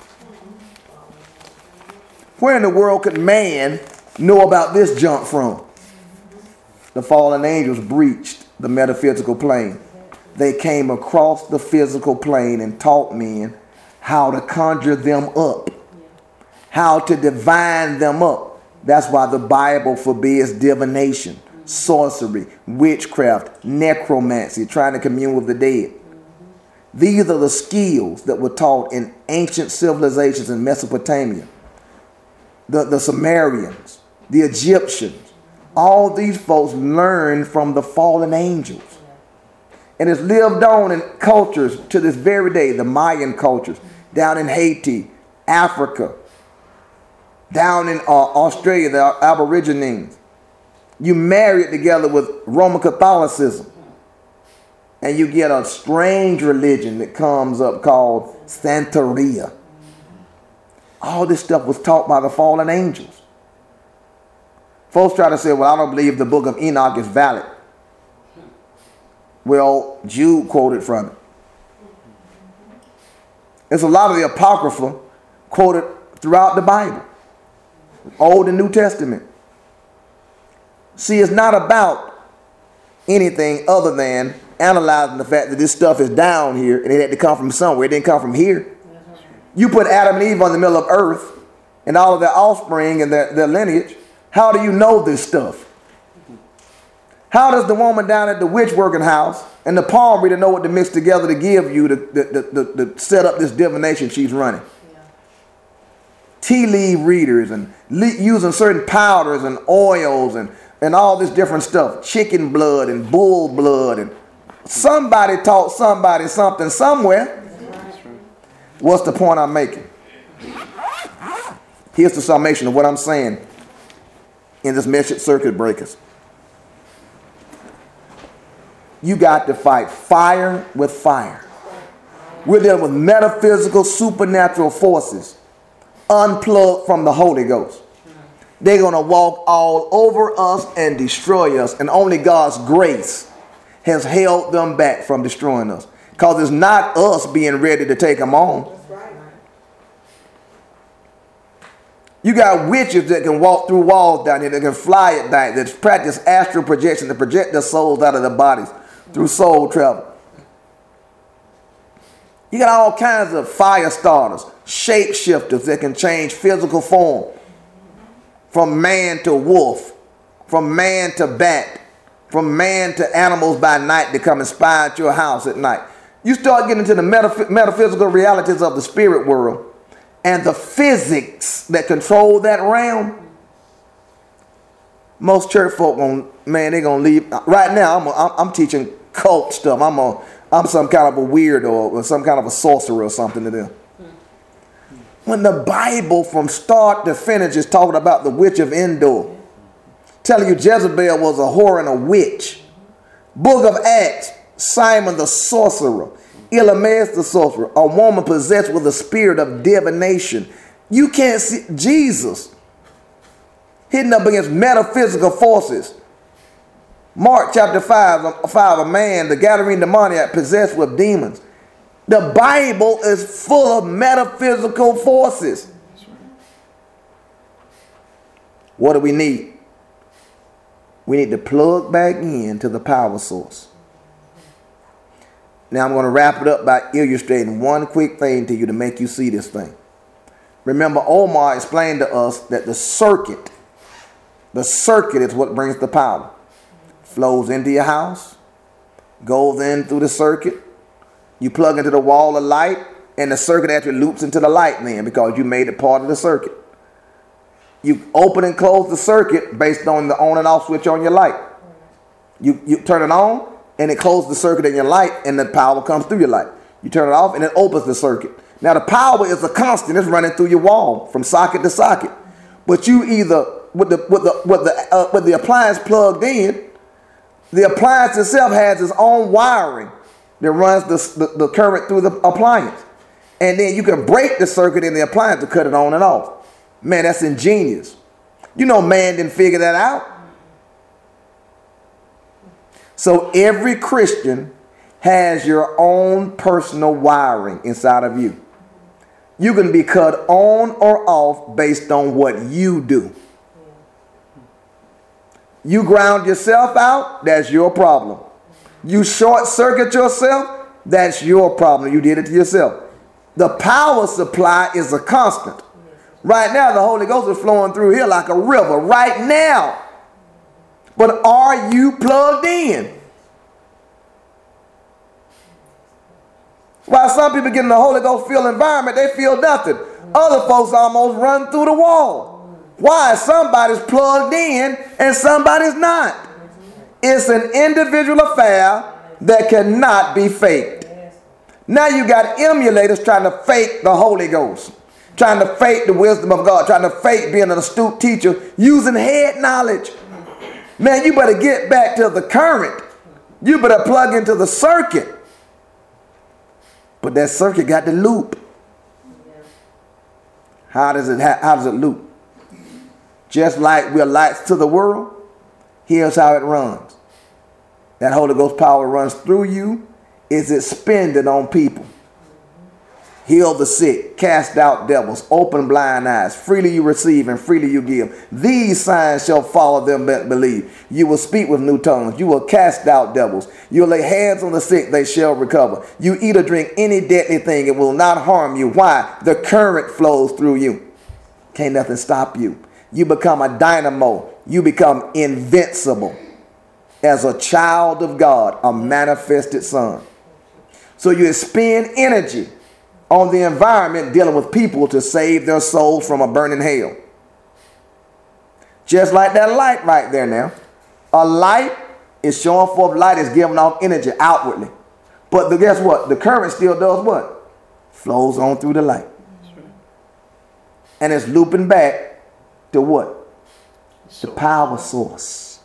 Where in the world could man know about this junk from? The fallen angels breached the metaphysical plane. They came across the physical plane and taught men how to conjure them up, how to divine them up. That's why the Bible forbids divination, sorcery, witchcraft, necromancy, trying to commune with the dead. These are the skills that were taught in ancient civilizations in Mesopotamia. The Sumerians, the Egyptians, all these folks learned from the fallen angels. And it's lived on in cultures to this very day, the Mayan cultures, down in Haiti, Africa, down in Australia, the Aborigines. You marry it together with Roman Catholicism, and you get a strange religion that comes up called Santeria. All this stuff was taught by the fallen angels. Folks try to say, well, I don't believe the book of Enoch is valid. Well, Jude quoted from it. There's a lot of the Apocrypha quoted throughout the Bible, Old and New Testament. See, it's not about anything other than analyzing the fact that this stuff is down here and it had to come from somewhere. It didn't come from here. You put Adam and Eve on the middle of earth and all of their offspring and their lineage. How do you know this stuff? How does the woman down at the witch working house and the palm reader know what to mix together to give you to set up this divination she's running? Yeah. Tea leaf readers and using certain powders and oils and all this different stuff. Chicken blood and bull blood. And somebody taught somebody something somewhere. What's the point I'm making? Here's the summation of what I'm saying in this message circuit breakers. You got to fight fire with fire. We're dealing with metaphysical, supernatural forces unplugged from the Holy Ghost. They're going to walk all over us and destroy us, and only God's grace has held them back from destroying us, because it's not us being ready to take them on. You got witches that can walk through walls down here, that can fly at night, that practice astral projection, that project their souls out of their bodies through soul travel. You got all kinds of fire starters, shapeshifters that can change physical form from man to wolf, from man to bat, from man to animals by night to come and spy at your house at night. You start getting into the metaphysical realities of the spirit world and the physics that control that realm. Most church folk, they're gonna leave. Right now, I'm teaching cult stuff. I'm some kind of a weirdo or some kind of a sorcerer or something to them. When the Bible from start to finish is talking about the witch of Endor, telling you Jezebel was a whore and a witch. Book of Acts, Simon the sorcerer, Elymas the sorcerer, a woman possessed with a spirit of divination. You can't see Jesus hitting up against metaphysical forces. Mark chapter 5, a man, the Gadarene demoniac, possessed with demons. The Bible is full of metaphysical forces. What do we need? We need to plug back into the power source. Now I'm going to wrap it up by illustrating one quick thing to you to make you see this thing. Remember, Omar explained to us that the circuit is what brings the power. Flows into your house, goes in through the circuit. You plug into the wall of light, and the circuit actually loops into the light then because you made it part of the circuit. You open and close the circuit based on the on and off switch on your light. You turn it on, and it closes the circuit in your light, and the power comes through your light. You turn it off, and it opens the circuit. Now the power is a constant; it's running through your wall from socket to socket. But you either with the appliance plugged in, the appliance itself has its own wiring that runs the current through the appliance, and then you can break the circuit in the appliance to cut it on and off. Man, that's ingenious. You know, man didn't figure that out. So every Christian has your own personal wiring inside of you. You can be cut on or off based on what you do. You ground yourself out, that's your problem. You short circuit yourself, that's your problem. You did it to yourself. The power supply is a constant. Right now, the Holy Ghost is flowing through here like a river right now. But are you plugged in? While some people get in the Holy Ghost filled environment, they feel nothing. Other folks almost run through the wall. Why? Somebody's plugged in and somebody's not. It's an individual affair that cannot be faked. Now you got emulators trying to fake the Holy Ghost, trying to fake the wisdom of God, trying to fake being an astute teacher, using head knowledge. Man, you better get back to the current. You better plug into the circuit. But that circuit got the loop. How does it loop? Just like we're lights to the world, here's how it runs. That Holy Ghost power runs through you. Is expended on people. Heal the sick, cast out devils, open blind eyes. Freely you receive and freely you give. These signs shall follow them that believe. You will speak with new tongues. You will cast out devils. You will lay hands on the sick, they shall recover. You eat or drink any deadly thing, it will not harm you. Why? The current flows through you. Can't nothing stop you. You become a dynamo. You become invincible as a child of God, a manifested son. So you expend energy on the environment dealing with people to save their souls from a burning hell. Just like that light right there now. A light is showing forth light, is giving off energy outwardly. But guess what? The current still does what? Flows on through the light. And it's looping back to what? The power source.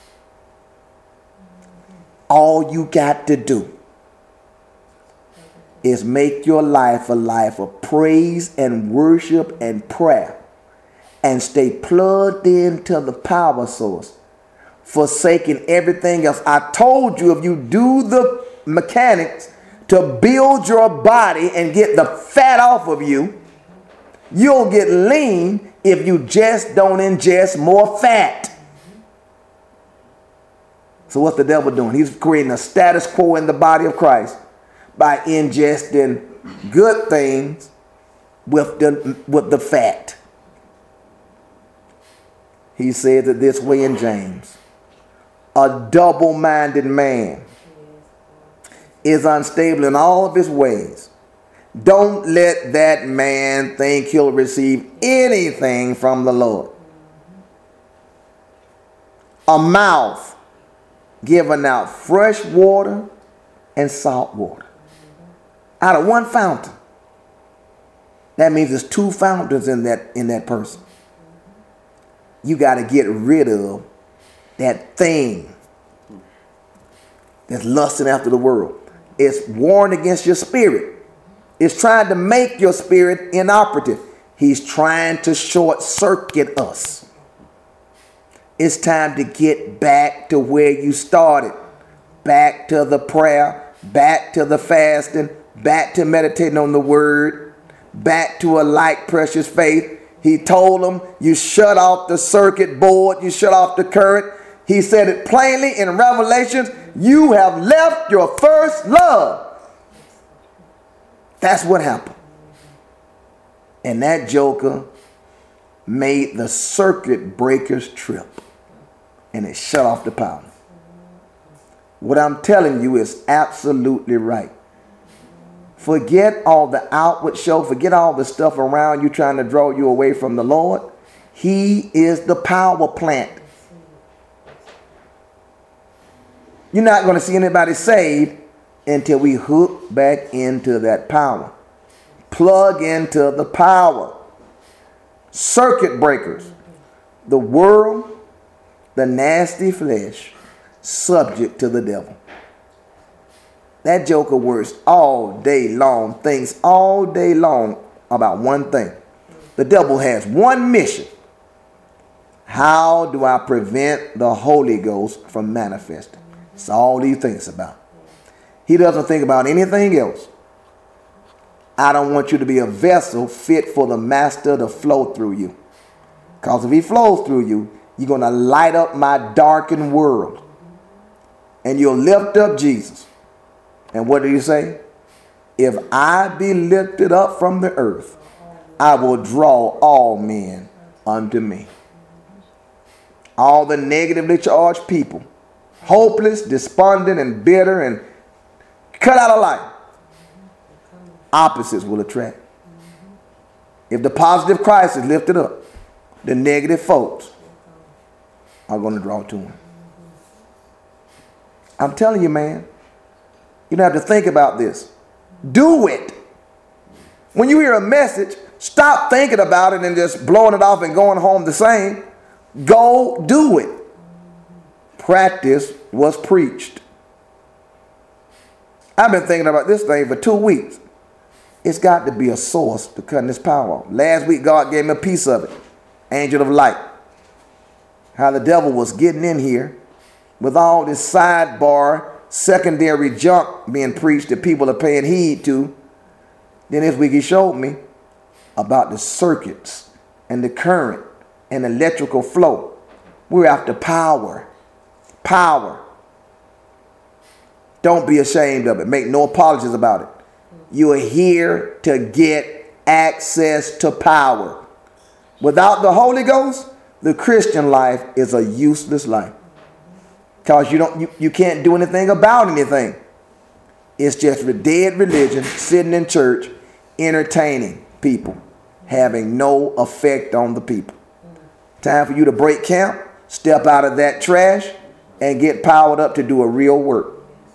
All you got to do is make your life a life of praise and worship and prayer, and stay plugged into the power source, forsaking everything else. I told you, if you do the mechanics to build your body and get the fat off of you, you'll get lean if you just don't ingest more fat. So what's the devil doing? He's creating a status quo in the body of Christ by ingesting good things with the fat. He says it this way in James. A double-minded man is unstable in all of his ways. Don't let that man think he'll receive anything from the Lord. A mouth giving out fresh water and salt water out of one fountain. That means there's two fountains in that person. You got to get rid of that thing that's lusting after the world. It's warring against your spirit. It's trying to make your spirit inoperative. He's trying to short circuit us. It's time to get back to where you started. Back to the prayer, back to the fasting, back to meditating on the word, back to a like precious faith. He told them, you shut off the circuit board, you shut off the current. He said it plainly in Revelations, you have left your first love. That's what happened. And that joker made the circuit breakers trip. And it shut off the power. What I'm telling you is absolutely right. Forget all the outward show. Forget all the stuff around you trying to draw you away from the Lord. He is the power plant. You're not going to see anybody saved until we hook back into that power. Plug into the power. Circuit breakers. The world, the nasty flesh, subject to the devil. That joker works all day long, thinks all day long about one thing. The devil has one mission. How do I prevent the Holy Ghost from manifesting? That's all he thinks about. He doesn't think about anything else. I don't want you to be a vessel fit for the master to flow through you. Because if he flows through you, you're going to light up my darkened world. And you'll lift up Jesus. And what did he say? If I be lifted up from the earth, I will draw all men unto me. All the negatively charged people, hopeless, despondent, and bitter, and cut out of life, opposites will attract. If the positive Christ is lifted up, the negative folks are going to draw to him. I'm telling you, man, you don't have to think about this. Do it. When you hear a message, stop thinking about it and just blowing it off and going home the same. Go do it. Practice what's preached. I've been thinking about this thing for 2 weeks. It's got to be a source to cutting this power off. Last week, God gave me a piece of it. Angel of light. How the devil was getting in here with all this sidebar, secondary junk being preached that people are paying heed to. Then this week he showed me about the circuits and the current and electrical flow. We're after power. Power. Don't be ashamed of it. Make no apologies about it. You are here to get access to power. Without the Holy Ghost, the Christian life is a useless life. Because you can't do anything about anything. It's just a dead religion, sitting in church, entertaining people, having no effect on the people. Time for you to break camp, step out of that trash, and get powered up to do a real work.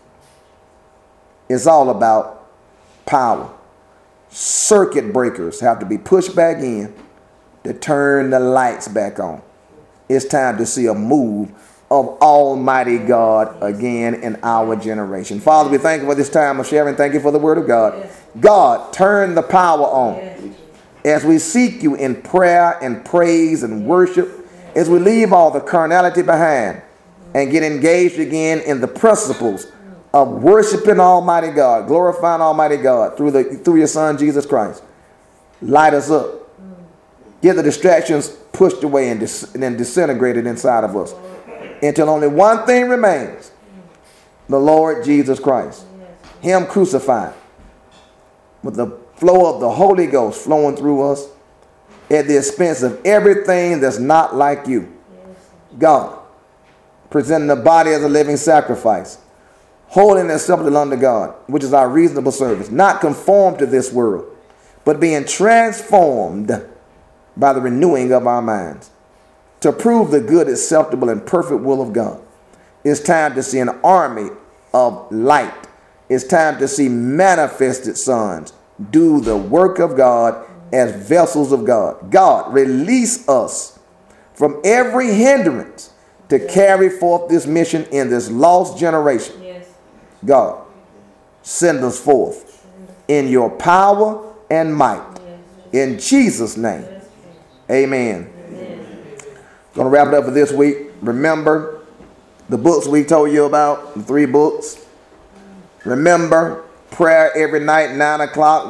It's all about power. Circuit breakers have to be pushed back in to turn the lights back on. It's time to see a move of Almighty God again in our generation. Father, we thank you for this time of sharing. Thank you for the word of God. Yes. God, turn the power on. Yes. As we seek you in prayer and praise and worship, as we leave all the carnality behind and get engaged again in the principles of worshiping Almighty God, glorifying Almighty God through your Son, Jesus Christ. Light us up. Get the distractions pushed away and then disintegrated inside of us. Until only one thing remains. The Lord Jesus Christ. Him crucified. With the flow of the Holy Ghost flowing through us at the expense of everything that's not like you. God, presenting the body as a living sacrifice, holy and acceptable unto God, which is our reasonable service. Not conformed to this world, but being transformed by the renewing of our minds, to prove the good, acceptable, and perfect will of God. It's time to see an army of light. It's time to see manifested sons do the work of God as vessels of God. God, release us from every hindrance to carry forth this mission in this lost generation. Yes. God, send us forth in your power and might. In Jesus' name, amen. Going to wrap it up for this week. Remember the books we told you about, the 3 books. Remember, prayer every night, 9 o'clock,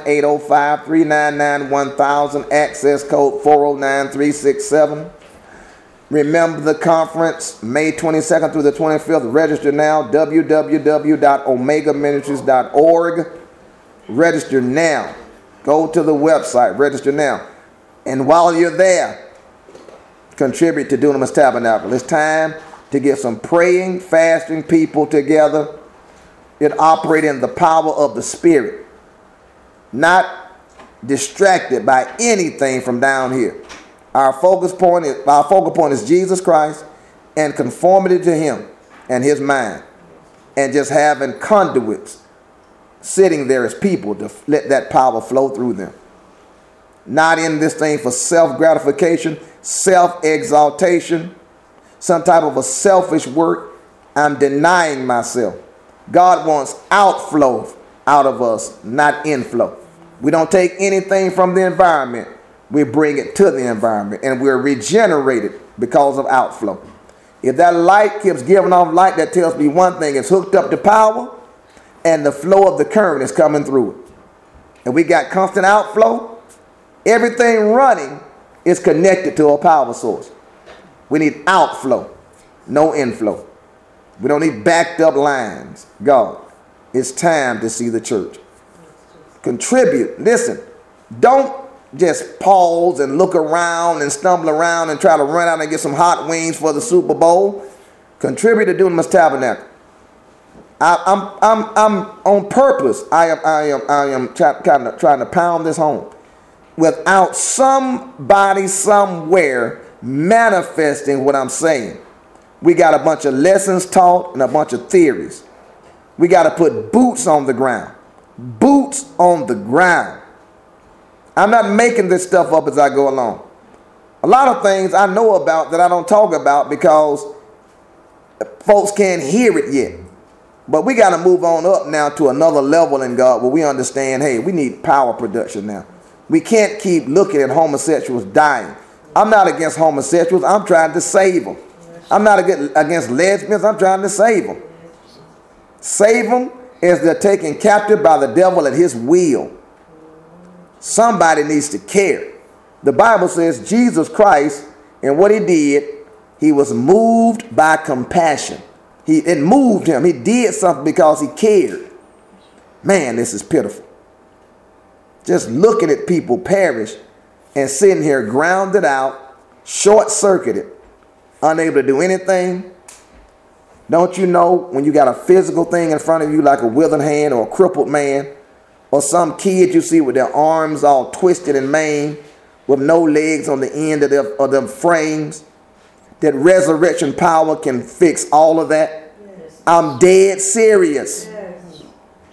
1-805-399-1000, access code 409367. Remember the conference, May 22nd through the 25th. Register now, www.omegaministries.org. Register now. Go to the website, register now. And while you're there, contribute to Dunamis Tabernacle. It's time to get some praying, fasting people together. It operates in the power of the Spirit, not distracted by anything from down here. Our focal point is Jesus Christ and conformity to him and his mind, and just having conduits sitting there as people to let that power flow through them. Not in this thing for self-gratification, self-exaltation, some type of a selfish work. I'm denying myself. God wants outflow out of us, not inflow. We don't take anything from the environment. We bring it to the environment, and we're regenerated because of outflow. If that light keeps giving off light, that tells me one thing: it's hooked up to power, and the flow of the current is coming through it. And we got constant outflow. Everything running is connected to a power source. We need outflow, no inflow. We don't need backed up lines. God, it's time to see the church. Contribute. Listen, don't just pause and look around and stumble around and try to run out and get some hot wings for the Super Bowl. Contribute to Dunamis Tabernacle. I'm on purpose. I am trying to pound this home. Without somebody somewhere manifesting what I'm saying, we got a bunch of lessons taught and a bunch of theories. We got to put boots on the ground. Boots on the ground. I'm not making this stuff up as I go along. A lot of things I know about that I don't talk about because folks can't hear it yet. But we got to move on up now to another level in God where we understand, hey, we need power production now. We can't keep looking at homosexuals dying. I'm not against homosexuals. I'm trying to save them. I'm not against lesbians. I'm trying to save them. Save them as they're taken captive by the devil at his will. Somebody needs to care. The Bible says Jesus Christ, and what he did, he was moved by compassion. It moved him. He did something because he cared. Man, this is pitiful. Just looking at people perish and sitting here grounded out, short-circuited, unable to do anything. Don't you know when you got a physical thing in front of you like a withered hand or a crippled man, or some kid you see with their arms all twisted and maimed with no legs on the end of their frames, that resurrection power can fix all of that? Yes. I'm dead serious. Yes.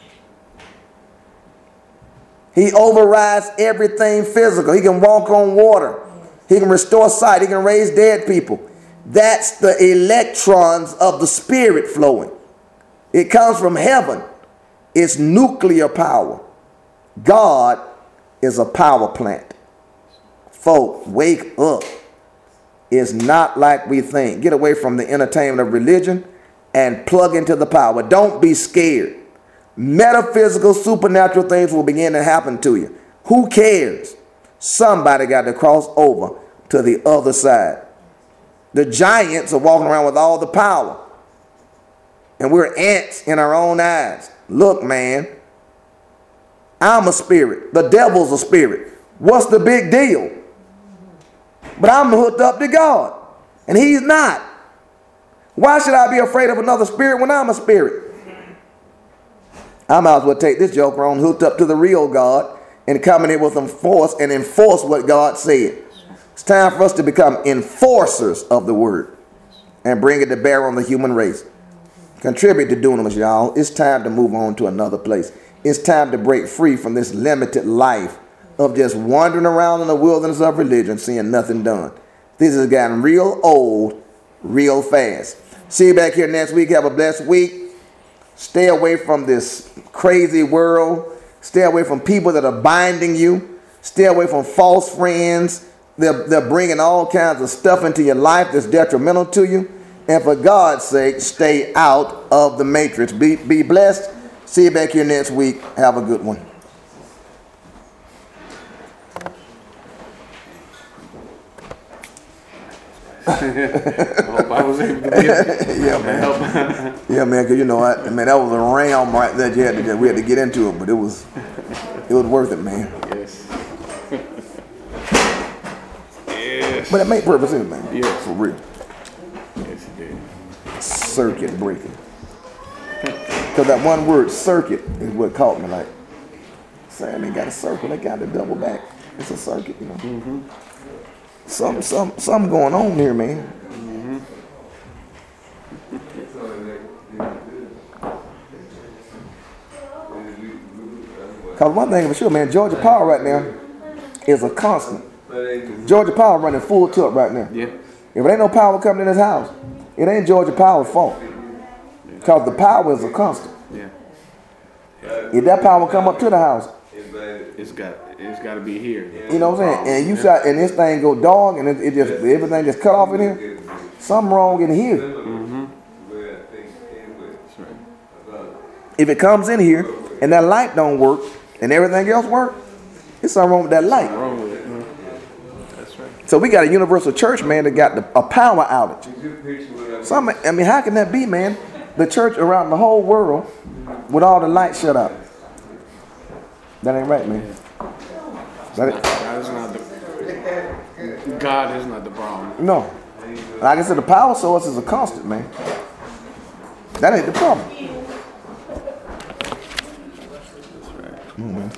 He overrides everything physical. He can walk on water. He can restore sight. He can raise dead people. That's the electrons of the Spirit flowing. It comes from heaven. It's nuclear power. God is a power plant. Folk, wake up. It's not like we think. Get away from the entertainment of religion and plug into the power. Don't be scared. Metaphysical, supernatural things will begin to happen to you. Who cares? Somebody got to cross over to the other side. The giants are walking around with all the power, and we're ants in our own eyes. Look, man, I'm a spirit. The devil's a spirit. What's the big deal? But I'm hooked up to God, and he's not. Why should I be afraid of another spirit when I'm a spirit? I might as well take this joker on hooked up to the real God and come in here with them force and enforce what God said. It's time for us to become enforcers of the word and bring it to bear on the human race. Contribute to dunamis, y'all. It's time to move on to another place. It's time to break free from this limited life of just wandering around in the wilderness of religion, seeing nothing done. This has gotten real old, real fast. See you back here next week. Have a blessed week. Stay away from this crazy world. Stay away from people that are binding you. Stay away from false friends. They're bringing all kinds of stuff into your life that's detrimental to you. And for God's sake, stay out of the matrix. Be blessed. See you back here next week. Have a good one. I hope I was able to get Yeah, man. help. Yeah, man, because you know what? I mean, that was a realm right there. We had to get into it, but it was worth it, man. Yes. Yes. But it made purpose in it, man. Yeah. For real. Yes, it did. Circuit breaking. Because that one word, circuit, is what caught me. Like, saying they got a circle, they got to double back. It's a circuit, you know. Mm-hmm. Something going on here, man. Because one thing for sure, man, Georgia Power right now is a constant. Georgia Power running full tilt right now. Yeah. If there ain't no power coming in this house, it ain't Georgia Power's fault. Because the power is a constant. Yeah. If that power come up to the house, It's got to be here. you know what I'm saying? And you saw, and this thing go dog, and it just everything just cut off in here. Something wrong in here. That's right. If it comes in here and that light don't work and everything else work, it's something wrong with that light. Wrong with it. That's right. So we got a universal church, man, that got a power outage. I mean, how can that be, man? The church around the whole world with all the lights shut out. That ain't right, man. God is not the problem. No. Like I said, the power source is a constant, man. That ain't the problem. That's right. Mm-hmm.